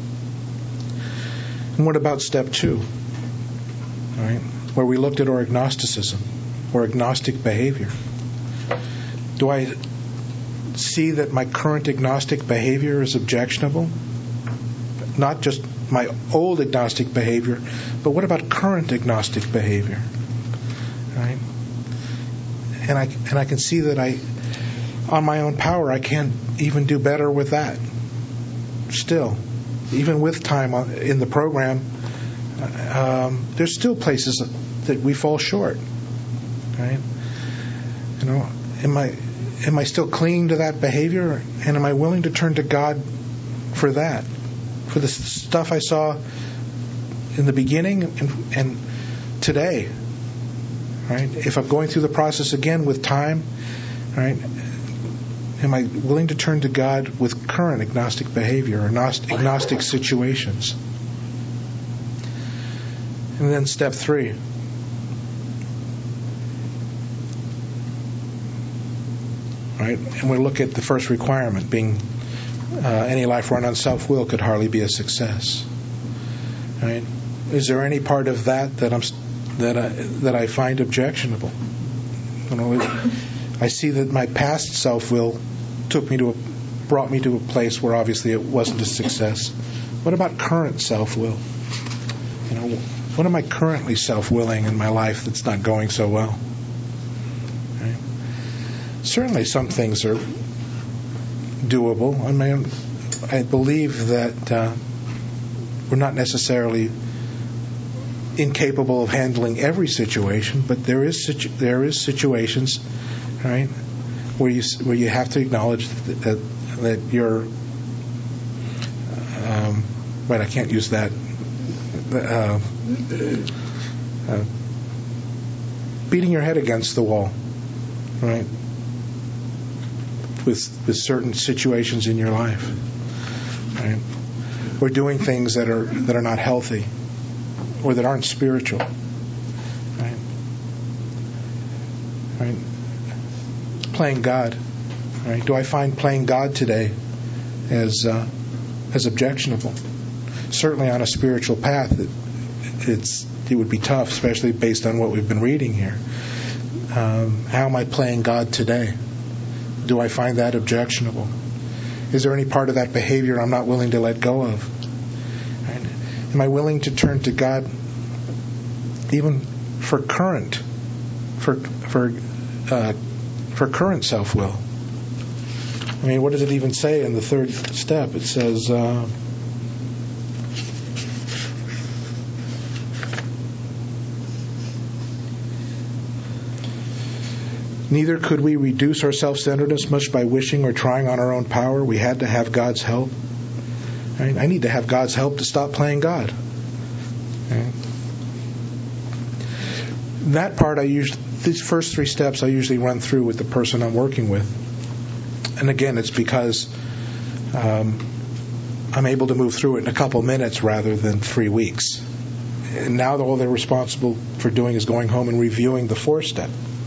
And what about step two? All right, where we looked at our agnosticism, or agnostic behavior. Do I see that my current agnostic behavior is objectionable? Not just my old agnostic behavior, but what about current agnostic behavior? Right? And I and I can see that I, on my own power, I can't even do better with that. Still, even with time in the program, um, there's still places that we fall short. Right? You know, am I am I still clinging to that behavior, and am I willing to turn to God for that, for the stuff I saw in the beginning and, and today? Right? If I'm going through the process again with time, right? Am I willing to turn to God with current agnostic behavior or agnostic situations? And then step three. Right? And we look at the first requirement being uh, any life run on self-will could hardly be a success. Right? Is there any part of that that I'm that I that I find objectionable? You know, I see that my past self-will took me to a, brought me to a place where obviously it wasn't a success. What about current self-will? You know, what am I currently self-willing in my life that's not going so well? Right? Certainly, some things are doable. I mean, I believe that uh, we're not necessarily incapable of handling every situation, but there is situ- there is situations, right, where you where you have to acknowledge that that, that you're. Um, wait, I can't use that. Uh, uh, beating your head against the wall, right, with with certain situations in your life, right, or doing things that are that are not healthy, or that aren't spiritual, right? Right? Playing God, right? Do I find playing God today as uh, as objectionable? Certainly, on a spiritual path, it, it's it would be tough, especially based on what we've been reading here. Um, how am I playing God today? Do I find that objectionable? Is there any part of that behavior I'm not willing to let go of? Right? Am I willing to turn to God even for current, for for uh, for current self-will? I mean, what does it even say in the third step? It says, uh, neither could we reduce our self-centeredness much by wishing or trying on our own power. We had to have God's help. Right? I need to have God's help to stop playing God. Okay? That part, I usually, these first three steps, I usually run through with the person I'm working with. And again, it's because um, I'm able to move through it in a couple minutes rather than three weeks. And now all they're responsible for doing is going home and reviewing the fourth step.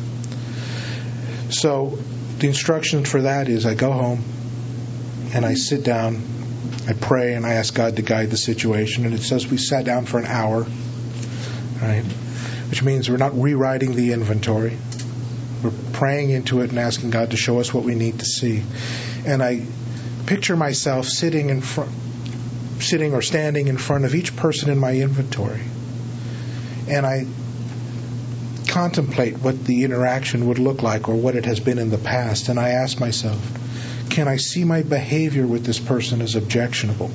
So the instruction for that is I go home and I sit down, I pray, and I ask God to guide the situation. And it says we sat down for an hour, right? Which means we're not rewriting the inventory. We're praying into it and asking God to show us what we need to see. And I picture myself sitting in front, sitting or standing in front of each person in my inventory. And I contemplate what the interaction would look like or what it has been in the past. And I ask myself, can I see my behavior with this person as objectionable?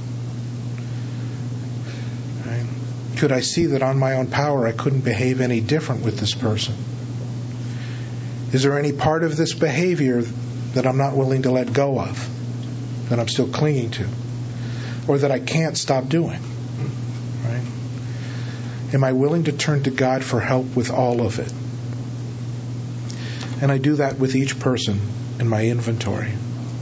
Right? Could I see that on my own power I couldn't behave any different with this person? Is there any part of this behavior that I'm not willing to let go of, that I'm still clinging to, or that I can't stop doing? Right? Am I willing to turn to God for help with all of it? And I do that with each person in my inventory.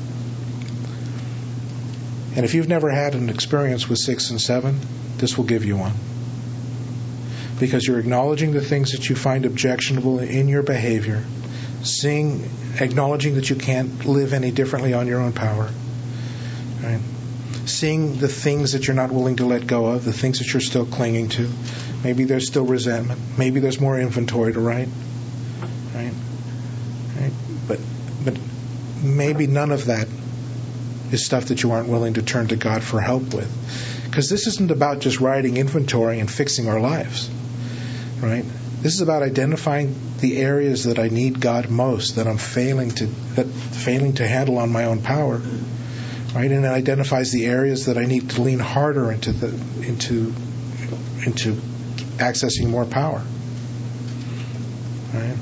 And if you've never had an experience with six and seven, this will give you one. Because you're acknowledging the things that you find objectionable in your behavior, seeing, acknowledging that you can't live any differently on your own power, right? Seeing the things that you're not willing to let go of, the things that you're still clinging to. Maybe there's still resentment. Maybe there's more inventory to write, right? Right? But but maybe none of that is stuff that you aren't willing to turn to God for help with. Because this isn't about just writing inventory and fixing our lives, right? This is about identifying the areas that I need God most, that I'm failing to that failing to handle on my own power, right? And it identifies the areas that I need to lean harder into the into into accessing more power, right?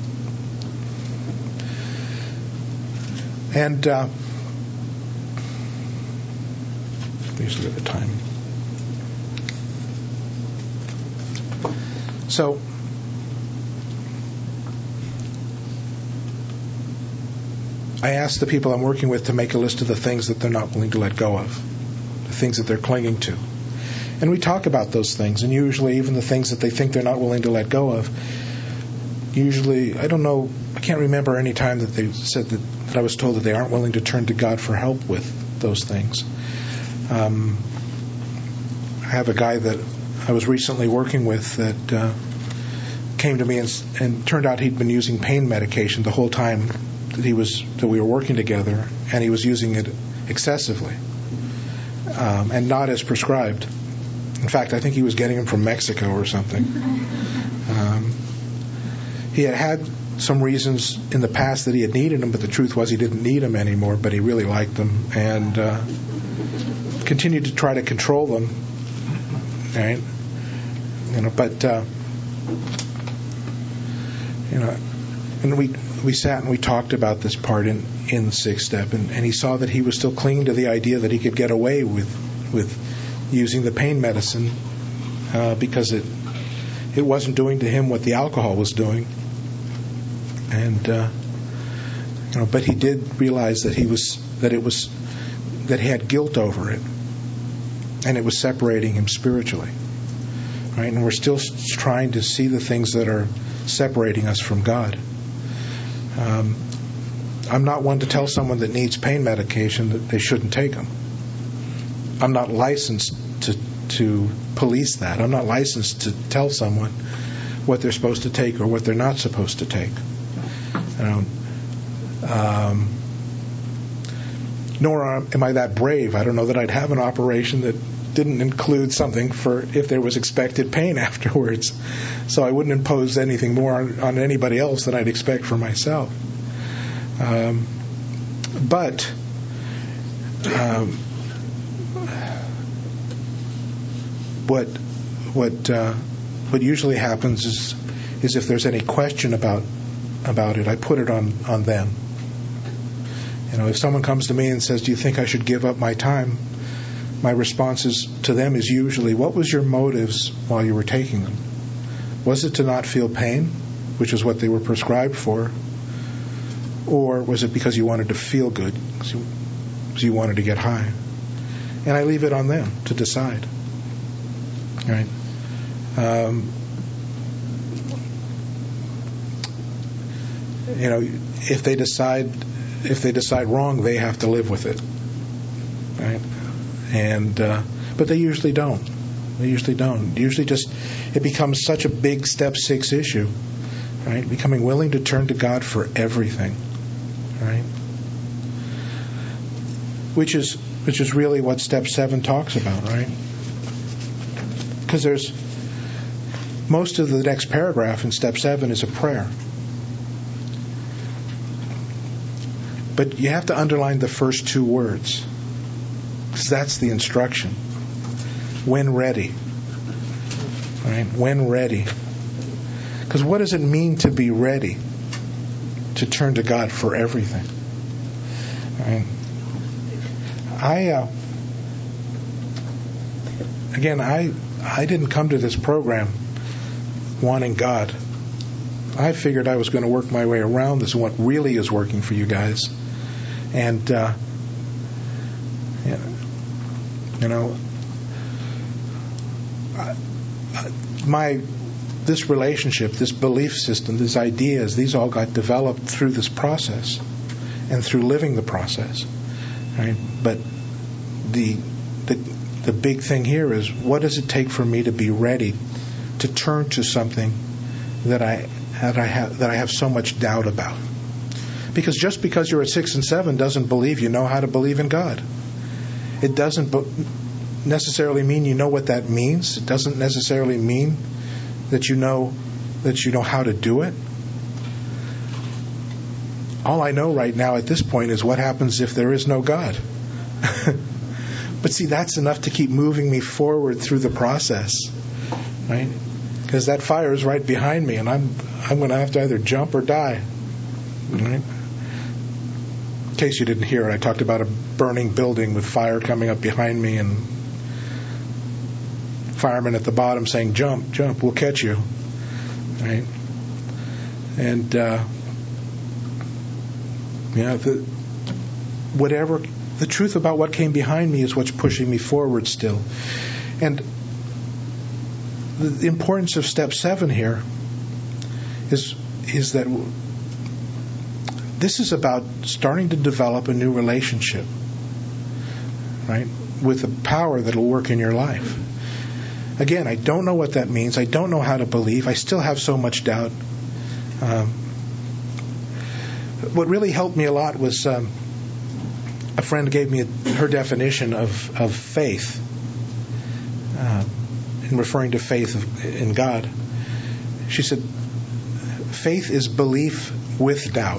And uh, please look at the time. So, I ask the people I'm working with to make a list of the things that they're not willing to let go of, the things that they're clinging to. And we talk about those things, and usually even the things that they think they're not willing to let go of, usually, I don't know, I can't remember any time that they said that, that I was told that they aren't willing to turn to God for help with those things. Um, I have a guy that I was recently working with that uh, came to me and, and turned out he'd been using pain medication the whole time that he was that we were working together, and he was using it excessively um, and not as prescribed. In fact, I think he was getting them from Mexico or something. Um, he had had some reasons in the past that he had needed them, but the truth was he didn't need them anymore, but he really liked them, and uh, continued to try to control them. Right? You know, but uh, you know, and we we sat and we talked about this part in in the sixth step, and, and he saw that he was still clinging to the idea that he could get away with with using the pain medicine uh, because it it wasn't doing to him what the alcohol was doing, and uh, you know, but he did realize that he was that it was that he had guilt over it, and it was separating him spiritually, right? And we're still trying to see the things that are separating us from God. Um, I'm not one to tell someone that needs pain medication that they shouldn't take them. I'm not licensed to to police that. I'm not licensed to tell someone what they're supposed to take or what they're not supposed to take. You know, um, nor am I that brave. I don't know that I'd have an operation that didn't include something for if there was expected pain afterwards. So I wouldn't impose anything more on, on anybody else than I'd expect for myself. Um, but um, what what uh, what usually happens is is if there's any question about about it, I put it on, on them. You know, if someone comes to me and says, "Do you think I should give up my time?" My response is, to them is usually, "What was your motives while you were taking them? Was it to not feel pain, which is what they were prescribed for, or was it because you wanted to feel good, because you, because you wanted to get high?" And I leave it on them to decide. Right? Um, you know, if they decide if they decide wrong, they have to live with it. Right? And uh, but they usually don't. They usually don't. Usually, just it becomes such a big step six issue, right? Becoming willing to turn to God for everything, right? Which is which is really what step seven talks about, right? Because there's most of the next paragraph in step seven is a prayer, but you have to underline the first two words. Because that's the instruction. When ready. Right? When ready. Because what does it mean to be ready? To turn to God for everything. Right? I, uh, again, I, I didn't come to this program wanting God. I figured I was going to work my way around this and what really is working for you guys. And, uh, yeah. You know, my this relationship, this belief system, these ideas, these all got developed through this process and through living the process, right? But the the the big thing here is, what does it take for me to be ready to turn to something that I that I have that I have so much doubt about? Because just because you're at six and seven doesn't believe you know how to believe in God. It doesn't necessarily mean you know what that means. It doesn't necessarily mean that you know that you know how to do it. All I know right now at this point is what happens if there is no God. But see, that's enough to keep moving me forward through the process, right? Because that fire is right behind me, and I'm I'm going to have to either jump or die, right? In case you didn't hear it, I talked about a burning building with fire coming up behind me and firemen at the bottom saying, "Jump, jump, we'll catch you." Right? And uh, you know, the, whatever the truth about what came behind me is what's pushing me forward still. And the, the importance of step seven here is is that this is about starting to develop a new relationship, right, with the power that will work in your life. Again, I don't know what that means. I don't know how to believe. I still have so much doubt. Um, what really helped me a lot was um, a friend gave me a, her definition of, of faith, uh, in referring to faith in God. She said, faith is belief with doubt.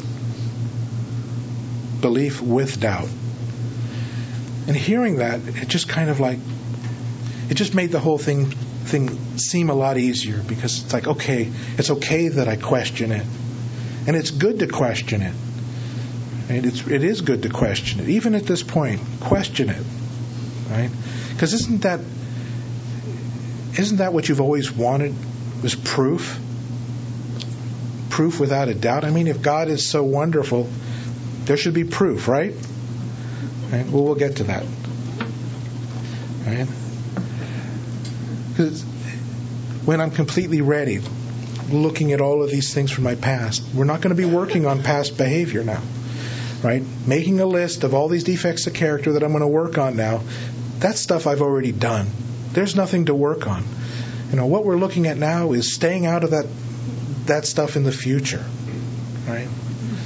Belief with doubt. And hearing that, it just kind of like, it just made the whole thing thing seem a lot easier, because it's like, okay, it's okay that I question it. And it's good to question it. And it's, it is good to question it. Even at this point, question it. Right? Because isn't that, isn't that what you've always wanted, was proof? Proof without a doubt. I mean, if God is so wonderful, there should be proof, right? Right? Well, we'll get to that. Right? Because when I'm completely ready, looking at all of these things from my past, we're not going to be working on past behavior now, right? Making a list of all these defects of character that I'm going to work on now, that's stuff I've already done. There's nothing to work on. You know, what we're looking at now is staying out of that that stuff in the future, right?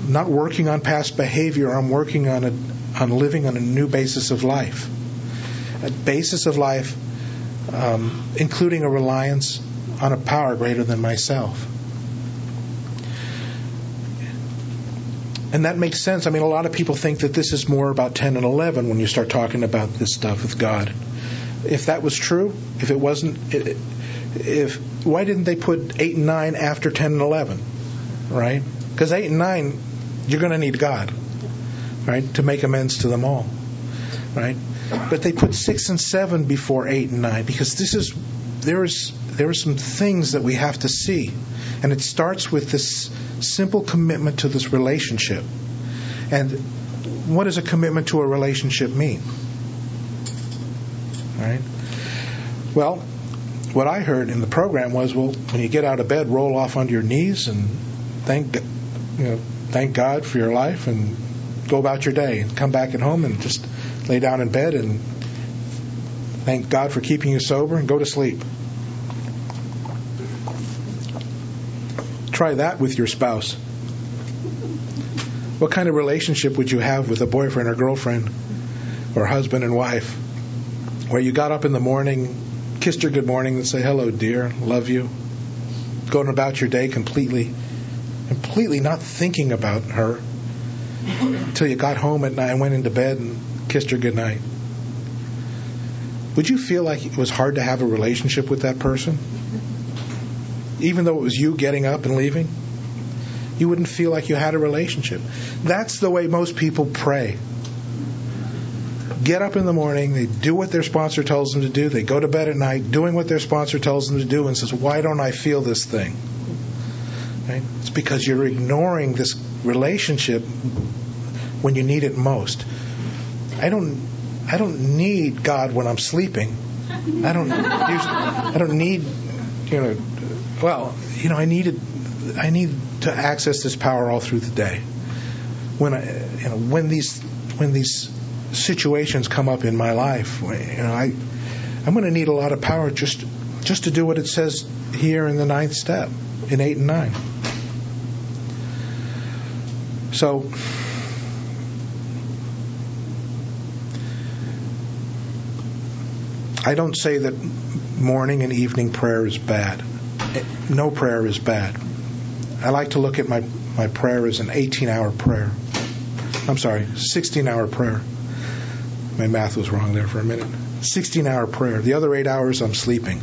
not working on past behavior. I'm working on a, on living on a new basis of life. A basis of life um, including a reliance on a power greater than myself. And that makes sense. I mean, a lot of people think that this is more about ten and eleven when you start talking about this stuff with God. If that was true, if it wasn't, if why didn't they put eight and nine after ten and eleven, right? Because eight and nine, you're going to need God, right, to make amends to them all, right? But they put six and seven before eight and nine because this is there is there are some things that we have to see, and it starts with this simple commitment to this relationship. And what does a commitment to a relationship mean? All right. Well, what I heard in the program was, well, when you get out of bed, roll off onto your knees and thank, you know, thank God for your life, and go about your day, and come back at home and just lay down in bed and thank God for keeping you sober and go to sleep. Try that with your spouse. What kind of relationship would you have with a boyfriend or girlfriend or husband and wife where you got up in the morning, kissed her good morning and say, hello, dear, love you, going about your day completely, completely not thinking about her until you got home at night and went into bed and kissed her good night? Would you feel like it was hard to have a relationship with that person? Even though it was you getting up and leaving? You wouldn't feel like you had a relationship. That's the way most people pray. Get up in the morning, they do what their sponsor tells them to do, they go to bed at night doing what their sponsor tells them to do, and says, why don't I feel this thing? Right? It's because you're ignoring this relationship when you need it most. I don't I don't need God when I'm sleeping. I don't use, I don't need, you know, well, you know, I needed I need to access this power all through the day. When I, you know, when these when these situations come up in my life, you know, I I'm going to need a lot of power just just to do what it says here in the ninth step, in eight and nine. So I don't say that morning and evening prayer is bad. No prayer is bad. I like to look at my, my prayer as an eighteen-hour prayer. I'm sorry, sixteen-hour prayer. My math was wrong there for a minute. sixteen-hour prayer. The other eight hours I'm sleeping.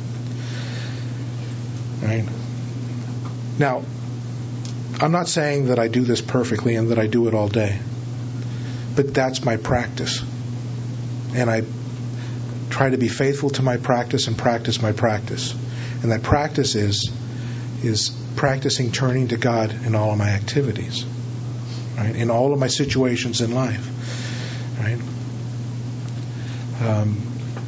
Right? Now, I'm not saying that I do this perfectly and that I do it all day. But that's my practice. And I try to be faithful to my practice and practice my practice. And that practice is is practicing turning to God in all of my activities, right? In all of my situations in life, right? Um,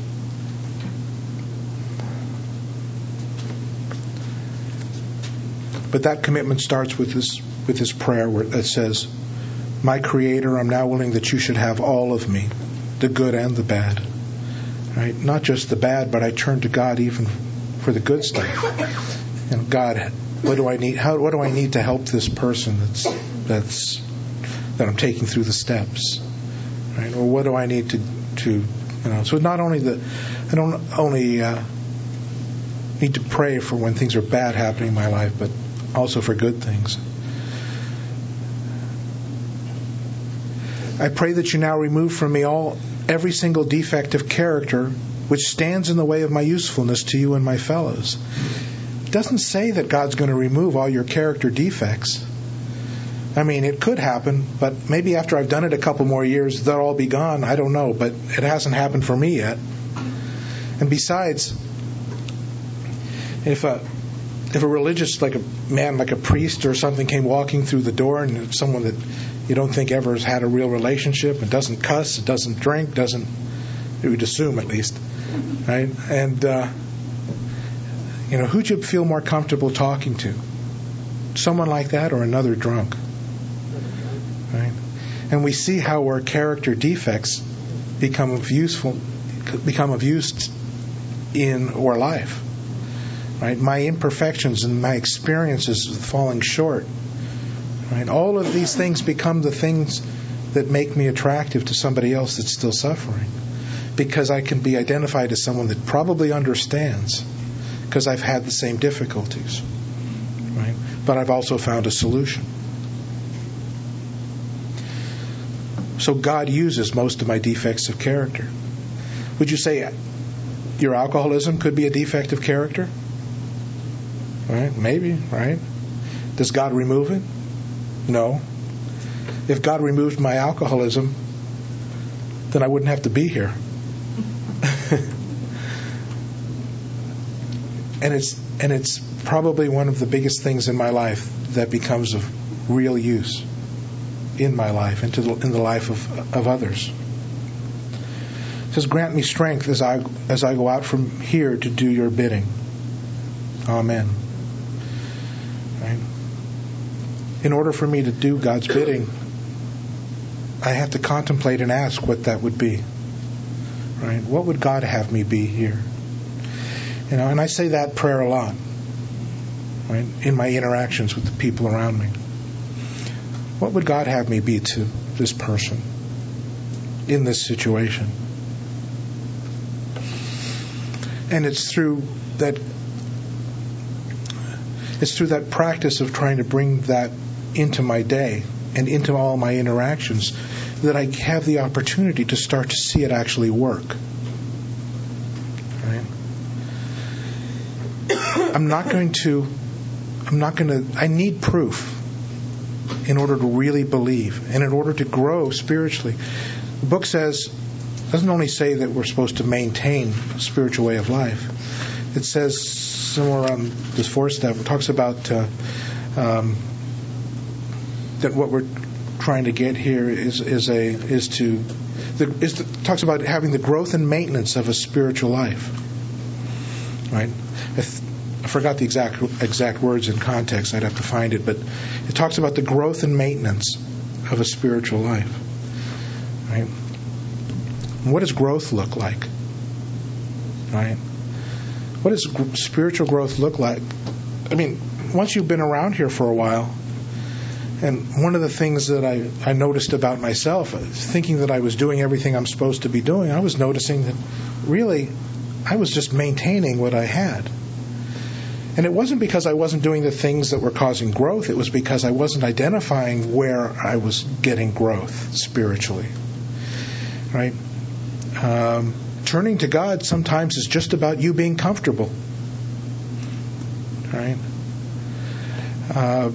but that commitment starts with this with this prayer where it says, "My Creator, I'm now willing that you should have all of me, the good and the bad." Right? Not just the bad, but I turn to God even for the good stuff. And God, what do I need? How what do I need to help this person that's that's that I'm taking through the steps? Right? Or what do I need to to you know? So not only the I don't only uh, need to pray for when things are bad happening in my life, but also for good things. I pray that you now remove from me all every single defect of character which stands in the way of my usefulness to you and my fellows. It doesn't say that God's going to remove all your character defects. I mean, it could happen, but maybe after I've done it a couple more years, they'll all be gone. I don't know, but it hasn't happened for me yet. And besides, if a if a religious, like a man, like a priest or something, came walking through the door, and it's someone that you don't think ever has had a real relationship, and doesn't cuss, doesn't drink, doesn't, you would assume at least, right? And, uh, you know, who'd you feel more comfortable talking to? Someone like that or another drunk? Right? And we see how our character defects become of useful, become of use in our life. Right? My imperfections and my experiences of falling short Right? All of these things become the things that make me attractive to somebody else that's still suffering, because I can be identified as someone that probably understands, because I've had the same difficulties, right? But I've also found a solution. So God uses most of my defects of character. Would you say your alcoholism could be a defect of character? Right? Maybe, right? Does God remove it? No. If God removed my alcoholism, then I wouldn't have to be here. and it's and it's probably one of the biggest things in my life that becomes of real use in my life, into the, in the life of of others. It says, "Grant me strength as I as I go out from here to do your bidding." Amen. Right? In order for me to do God's bidding, I have to contemplate and ask what that would be. Right? What would God have me be here? You know, and I say that prayer a lot, right? In my interactions with the people around me. What would God have me be to this person in this situation? And it's through that it's through that practice of trying to bring that into my day and into all my interactions that I have the opportunity to start to see it actually work. Right? I'm not going to I'm not going to I need proof in order to really believe and in order to grow spiritually. The book says doesn't only say that we're supposed to maintain a spiritual way of life. It says somewhere on this fourth step, it talks about uh, um, that what we're trying to get here is is a is to the, is the, talks about having the growth and maintenance of a spiritual life. Right? I, th- I forgot the exact exact words in context. I'd have to find it, but it talks about the growth and maintenance of a spiritual life. Right? And what does growth look like? Right? What does gr- spiritual growth look like? I mean, once you've been around here for a while, and one of the things that I, I noticed about myself, thinking that I was doing everything I'm supposed to be doing, I was noticing that really I was just maintaining what I had. And it wasn't because I wasn't doing the things that were causing growth. It was because I wasn't identifying where I was getting growth spiritually. Right? Um, turning to God sometimes is just about you being comfortable. Right? Uh,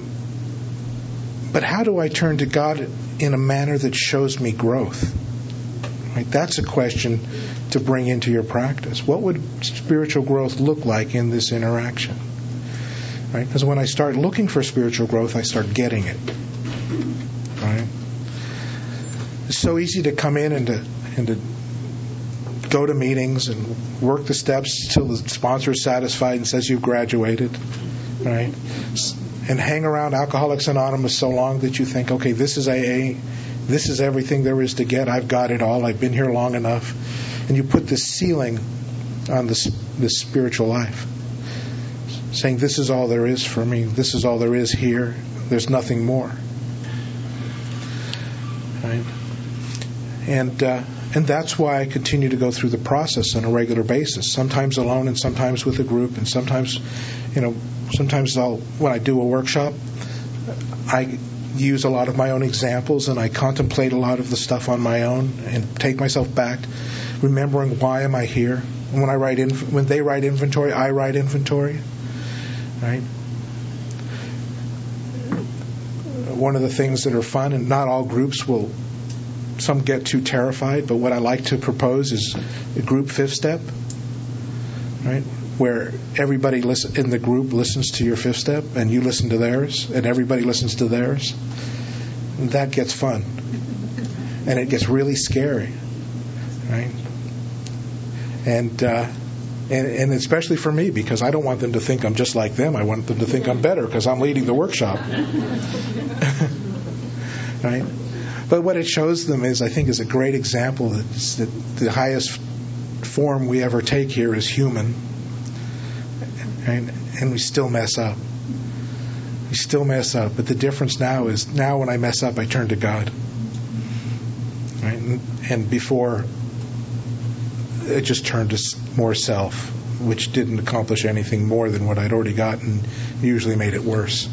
but how do I turn to God in a manner that shows me growth? Right? That's a question to bring into your practice. What would spiritual growth look like in this interaction? Right? Because when I start looking for spiritual growth, I start getting it. Right? It's so easy to come in and to and to go to meetings and work the steps till the sponsor is satisfied and says you've graduated. Right? And hang around Alcoholics Anonymous so long that you think, okay, this is A A, this is everything there is to get. I've got it all. I've been here long enough. And you put this ceiling on this this spiritual life, saying this is all there is for me. This is all there is here. There's nothing more. Right? And uh, and that's why I continue to go through the process on a regular basis. Sometimes alone, and sometimes with a group, and sometimes, you know, sometimes I'll when I do a workshop, I use a lot of my own examples and I contemplate a lot of the stuff on my own and take myself back, remembering why am I here. And when I write in, when they write inventory, I write inventory. Right? One of the things that are fun, and not all groups will, some get too terrified, but what I like to propose is a group fifth step, right? Where everybody listen, in the group listens to your fifth step, and you listen to theirs, and everybody listens to theirs. And that gets fun. And it gets really scary, right? And, uh, and and especially for me, because I don't want them to think I'm just like them. I want them to think I'm better because I'm leading the workshop. Right? But what it shows them is, I think, is a great example that, that the highest form we ever take here is human. Right? And we still mess up. You still mess up, but the difference now is now when I mess up, I turn to God. Right? And, and before, it just turned to more self, which didn't accomplish anything more than what I'd already got, and usually made it worse.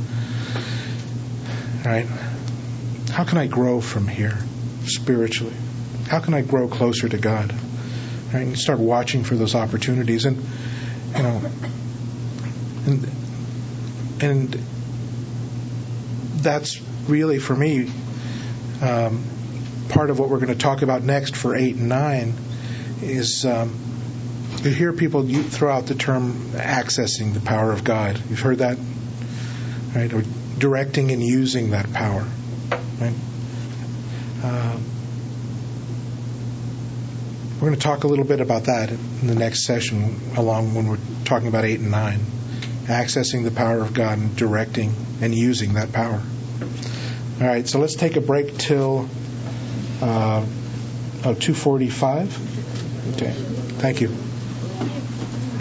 Right? How can I grow from here spiritually? How can I grow closer to God? Right? And you start watching for those opportunities, and you know, and and that's really for me um, part of what we're going to talk about next for eight and nine is um, you hear people throw out the term accessing the power of God. You've heard that, right? Or directing and using that power, right? Um, we're going to talk a little bit about that in the next session, along when we're talking about eight and nine, accessing the power of God and directing and using that power. All right, so let's take a break till uh, oh, two forty-five. Okay, thank you.